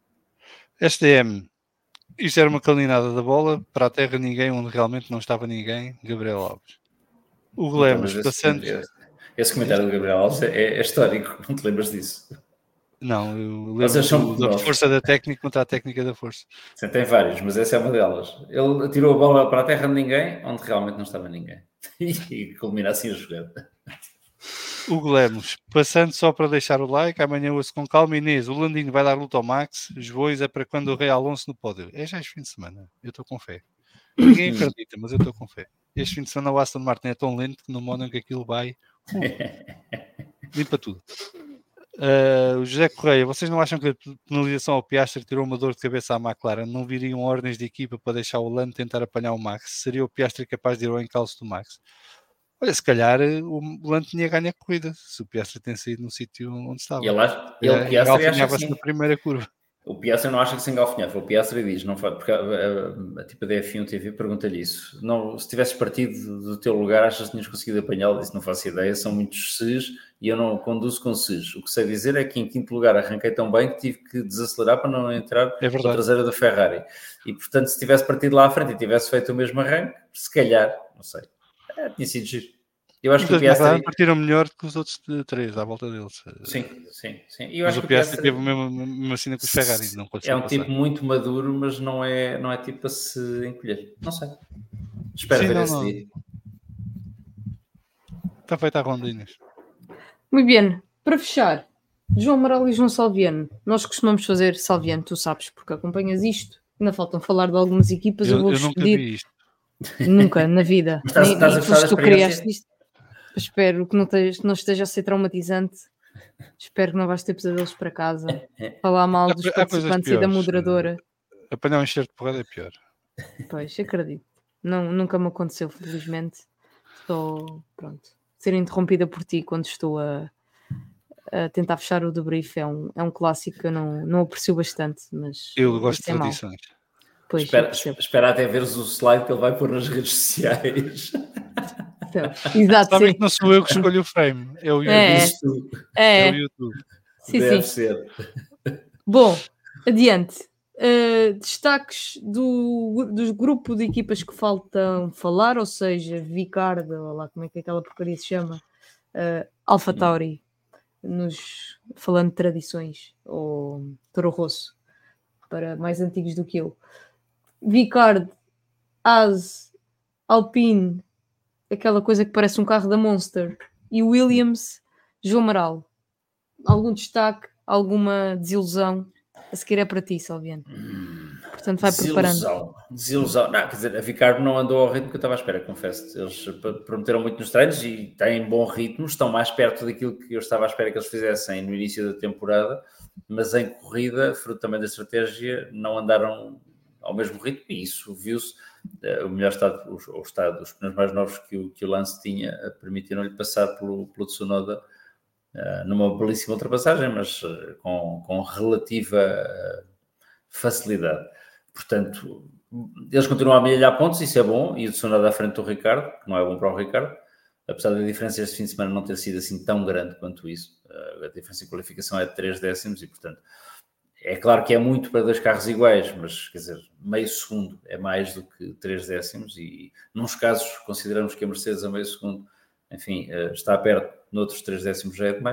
S D M, isto era uma calinada da bola, para a terra ninguém, onde realmente não estava ninguém, Gabriel Alves. O Lemos, então, passando... Esse, esse comentário do Gabriel Alves é, é histórico, não te lembras disso? Não, eu lembro da força da técnica contra a técnica da força. Sim, tem vários, mas essa é uma delas. Ele tirou a bola para a terra de ninguém, onde realmente não estava ninguém. E culmina assim a jogada. Hugo Lemos, passando só para deixar o like, amanhã ouço com calma. Inês, o Landinho vai dar luta ao Max, os bois é para quando o Rei Alonso no pódio. É já este fim de semana, eu estou com fé. Ninguém acredita, mas eu estou com fé. Este fim de semana o Aston Martin é tão lento que no Mónaco aquilo vai uh, limpa tudo. Uh, o José Correia, vocês não acham que a penalização ao Piastri tirou uma dor de cabeça à McLaren? Não viriam ordens de equipa para deixar o Lando tentar apanhar o Max? Seria o Piastri capaz de ir ao encalço do Max? Olha, se calhar o Lando tinha ganho a corrida se o Piastri tem saído no sítio onde estava. Ele, acha, ele é, Piastri acha que sim. Na primeira curva. O Piastri não acha que se engalfinhava. O Piastri diz, não foi, porque a, a, a tipo da F um T V pergunta-lhe isso. Não, se tivesses partido do teu lugar, achas que tinhas conseguido apanhá-lo? Disse, não faço ideia, são muitos Cs e eu não conduzo com Cs. O que sei dizer é que em quinto lugar arranquei tão bem que tive que desacelerar para não entrar é na traseira da Ferrari. E portanto, se tivesse partido lá à frente e tivesse feito o mesmo arranque, se calhar, não sei, é, tinha sido giro. Eu acho os que o Piastri partiram melhor que os outros três à volta deles. Sim, sim, sim. Eu mas acho o que Piastri teve a mesma, mesma cena com os Ferrari. Não é um passar. tipo muito maduro, mas não é, não é tipo para se encolher. Não sei. Espero sim, ver não, esse não. dia. Está feita a ronda, Inês. Muito bem. Para fechar, João Amaral e João Salviano. Nós costumamos fazer, Salviano, tu sabes, porque acompanhas isto. Ainda faltam falar de algumas equipas. Eu, eu vou eu nunca pedir... vi isto. Nunca, na vida. Mas estás, nem, estás nem a gostar da tu criaste experiência? isto. Espero que não, te, não esteja a ser traumatizante. Espero que não vais ter pesadelos para casa. Falar mal dos há, participantes há e da moderadora. Apanhar um enxerto de porrada é pior. Pois, acredito. Não, nunca me aconteceu, felizmente. Estou, pronto. Ser interrompida por ti quando estou a, a tentar fechar o debrief é um, é um clássico que eu não, não aprecio bastante. Mas eu gosto de é tradições. Pois, espera, espera até veres o slide que ele vai pôr nas redes sociais. Então, exato, sabem sim. que não sou eu que escolho o frame, é o YouTube. É, é. É o YouTube. Sim, Deve sim. ser. Bom, adiante. Uh, destaques do, do grupo de equipas que faltam falar, ou seja, Vicardo, ou lá como é que aquela porcaria se chama, uh, AlphaTauri, nos, falando de tradições, ou Toro Rosso, para mais antigos do que eu. Vicardo, Haas, Alpine, aquela coisa que parece um carro da Monster, e Williams, João Amaral. Algum destaque, alguma desilusão? A seguir é para ti, Salviano. Portanto, vai preparando. Desilusão, desilusão. Não, quer dizer, a Vicarbo não andou ao ritmo que eu estava à espera, confesso. Eles prometeram muito nos treinos e têm bom ritmo, estão mais perto daquilo que eu estava à espera que eles fizessem no início da temporada, mas em corrida, fruto também da estratégia, não andaram ao mesmo ritmo e isso viu-se. O melhor estado, o, o estado, os pneus mais novos que o, que o Lance tinha permitiram-lhe passar pelo, pelo Tsunoda uh, numa belíssima ultrapassagem, mas uh, com, com relativa uh, facilidade. Portanto, eles continuam a amelhar pontos, isso é bom, e o Tsunoda à frente do Ricardo, que não é bom para o Ricardo, apesar da diferença este fim de semana não ter sido assim tão grande quanto isso. Uh, a diferença em qualificação é de três décimos e, portanto, é claro que é muito para dois carros iguais, mas, quer dizer, meio segundo é mais do que três décimos e, nos casos, consideramos que a Mercedes a meio segundo, enfim, está perto, noutros três décimos já é demais.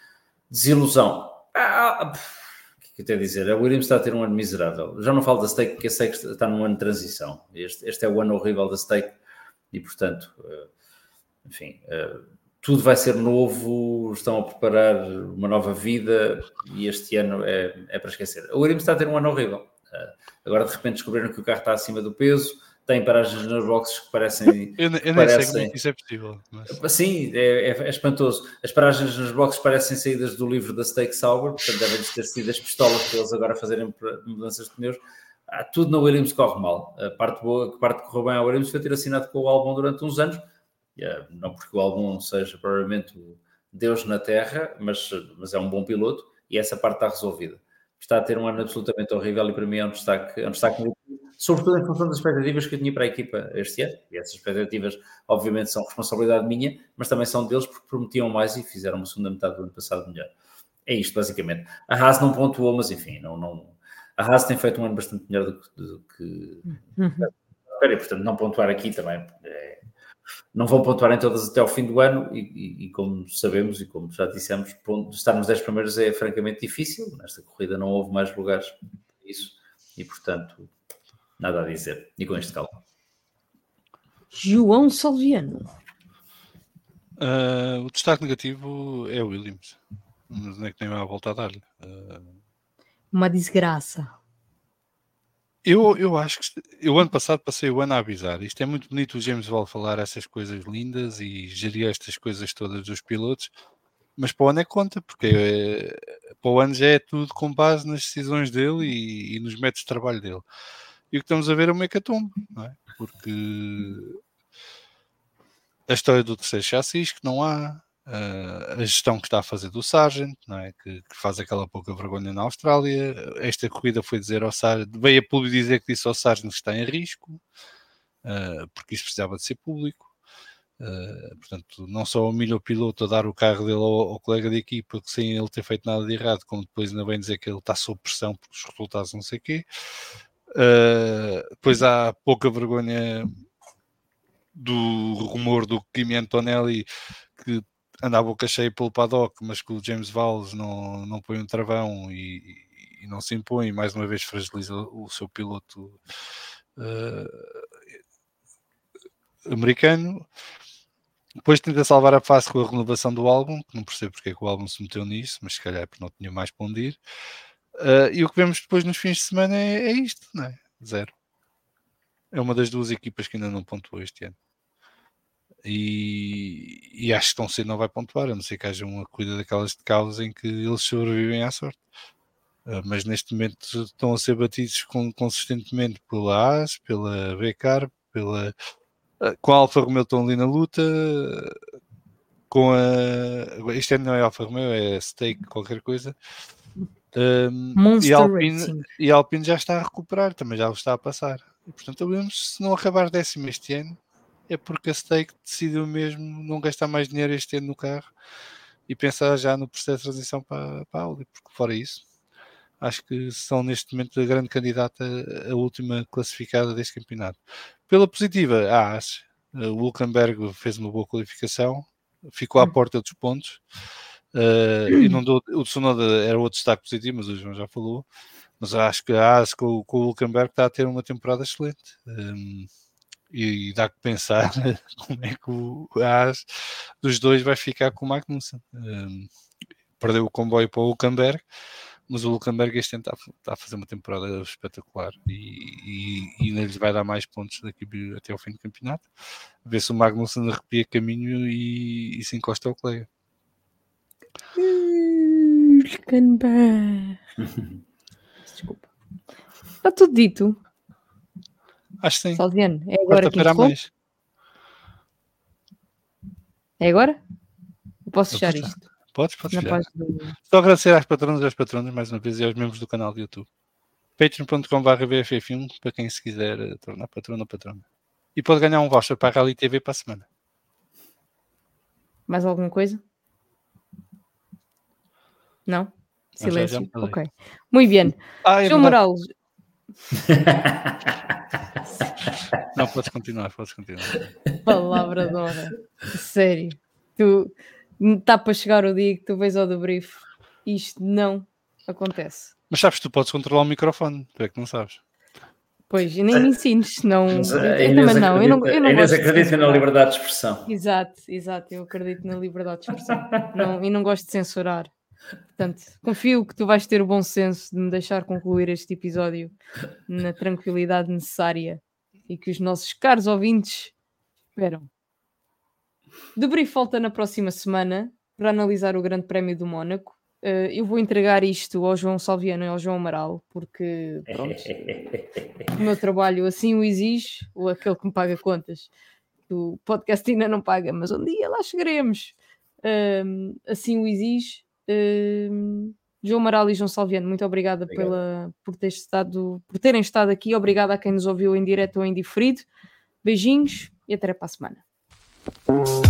Desilusão. Ah, o que é que eu tenho a dizer? A Williams está a ter um ano miserável. Já não falo da Stake, porque a Stake está num ano de transição. Este, este é o ano horrível da Stake e, portanto, enfim... tudo vai ser novo, estão a preparar uma nova vida e este ano é, é para esquecer. A Williams está a ter um ano horrível. Agora, de repente, descobriram que o carro está acima do peso, tem paragens nas boxes que parecem... Eu, eu nem parecem, sei como é que isso é possível. Mas... Sim, é, é, é espantoso. As paragens nas boxes parecem saídas do livro da Stake Sauber, portanto, devem ter sido as pistolas para eles agora fazerem mudanças de pneus. Ah, tudo na Williams corre mal. A parte boa, a parte que correu bem à Williams foi ter assinado com o Albon durante uns anos. Yeah, não porque o Albon seja provavelmente o Deus na Terra, mas, mas é um bom piloto e essa parte está resolvida. Está a ter um ano absolutamente horrível e para mim é um destaque, é um destaque sobretudo em função das expectativas que eu tinha para a equipa este ano. E essas expectativas, obviamente, são responsabilidade minha, mas também são deles porque prometiam mais e fizeram uma segunda metade do ano passado melhor. É isto, basicamente. A Haas não pontuou, mas enfim, não, não... a Haas tem feito um ano bastante melhor do que... Do que... Uhum. E, portanto, não pontuar aqui também... É... não vão pontuar em todas até ao fim do ano e, e, e como sabemos e como já dissemos, estar nos dez primeiros é francamente difícil. Nesta corrida não houve mais lugares para isso e, portanto, nada a dizer. E com este cálculo. João Salviano. Uh, o destaque negativo é o Williams. Mas não é que nem vai voltar a dar-lhe. Uh... Uma desgraça. Eu, eu acho que eu ano passado passei o ano a avisar. Isto é muito bonito o James Wall falar essas coisas lindas e gerir estas coisas todas dos pilotos, mas para o ano é conta, porque é, para o ano já é tudo com base nas decisões dele e, e nos métodos de trabalho dele. E o que estamos a ver é uma hecatombe, não é? Porque a história do terceiro chassis que não há, Uh, a gestão que está a fazer do Sargent, não é? que, que faz aquela pouca vergonha na Austrália. Esta corrida foi dizer ao Sargent, veio a público dizer que disse ao Sargent que está em risco, uh, porque isso precisava de ser público. Uh, portanto, não só humilha o piloto a dar o carro dele ao, ao colega de equipa que sem ele ter feito nada de errado, como depois ainda vem dizer que ele está sob pressão porque os resultados não sei o quê. Uh, depois há pouca vergonha do rumor do Kimi Antonelli que anda a boca cheia pelo paddock, mas que o James Valls não, não põe um travão e, e não se impõe, e mais uma vez fragiliza o seu piloto uh, americano. Depois tenta salvar a face com a renovação do álbum, que não percebo porque é que o álbum se meteu nisso, mas se calhar é porque não tinha mais para onde ir. Uh, e o que vemos depois nos fins de semana é, é isto, não é? Zero. É uma das duas equipas que ainda não pontuou este ano. E, e acho que tão cedo não vai pontuar, a não ser que haja uma corrida daquelas de caos em que eles sobrevivem à sorte. Uh, mas neste momento estão a ser batidos com, consistentemente pela Haas, pela Becar, pela, uh, com a Alfa Romeo estão ali na luta, uh, com a... Isto não é Alfa Romeo, é Stake, qualquer coisa. Um, e, a Alpine, e a Alpine já está a recuperar, também já o está a passar. E, portanto, se não acabar décimo este ano, é porque a Stake decidiu mesmo não gastar mais dinheiro este ano no carro e pensar já no processo de transição para, para a Audi, porque fora isso, acho que são neste momento a grande candidata a última classificada deste campeonato. Pela positiva, a Haas, o Hülkenberg fez uma boa qualificação, ficou à porta dos pontos, uh, e não deu, o Tsunoda era outro destaque positivo, mas o João já falou, mas acho que a Haas com, com o Hülkenberg está a ter uma temporada excelente. Um, E dá que pensar como é que o Haas dos dois vai ficar com o Magnussen. Um, perdeu o comboio para o Hülkenberg, mas o Hülkenberg este ano está, está a fazer uma temporada espetacular e, e, e ainda lhes vai dar mais pontos daqui até ao fim do campeonato. Ver se o Magnussen arrepia caminho e, e se encosta ao colega. Hülkenberg. Desculpa. Está tudo dito. Acho que sim. Salviano, é agora que interrompe? Mais. É agora? Eu posso Eu fechar posso, isto? Podes, podes Na fechar. do... Só agradecer às patronas e aos patronos mais uma vez e aos membros do canal do YouTube. patreon ponto com barra b f f um para quem se quiser uh, tornar patrono ou patrona. E pode ganhar um voucher para a Rally T V para a semana. Mais alguma coisa? Não? Silêncio. Já, já ok. Muito bem. Ah, é João Moral. Não, podes continuar, podes continuar. Palavra de honra. Sério. Tu está para chegar o dia que tu vês ao debrief. Isto não acontece. Mas sabes, tu podes controlar o microfone, tu é que não sabes. Pois, e nem me ensines, senão. Mas, eu, a eu Inês também não. Eu não, eu não a Inês gosto de acredita na censurar. liberdade de expressão. Exato, exato. Eu acredito na liberdade de expressão. Não, e não gosto de censurar. Portanto, confio que tu vais ter o bom senso de me deixar concluir este episódio na tranquilidade necessária e que os nossos caros ouvintes esperam. Debrief volta na próxima semana para analisar o Grande Prémio do Mónaco. Uh, eu vou entregar isto ao João Salviano e ao João Amaral, porque pronto, o meu trabalho assim o exige, ou aquele que me paga contas. O podcast ainda não paga, mas um dia lá chegaremos. Uh, assim o exige. Uh, João Amaral e João Salviano, muito obrigada pela, por, ter estado, por terem estado aqui. Obrigada a quem nos ouviu em direto ou em diferido. Beijinhos e até para a semana.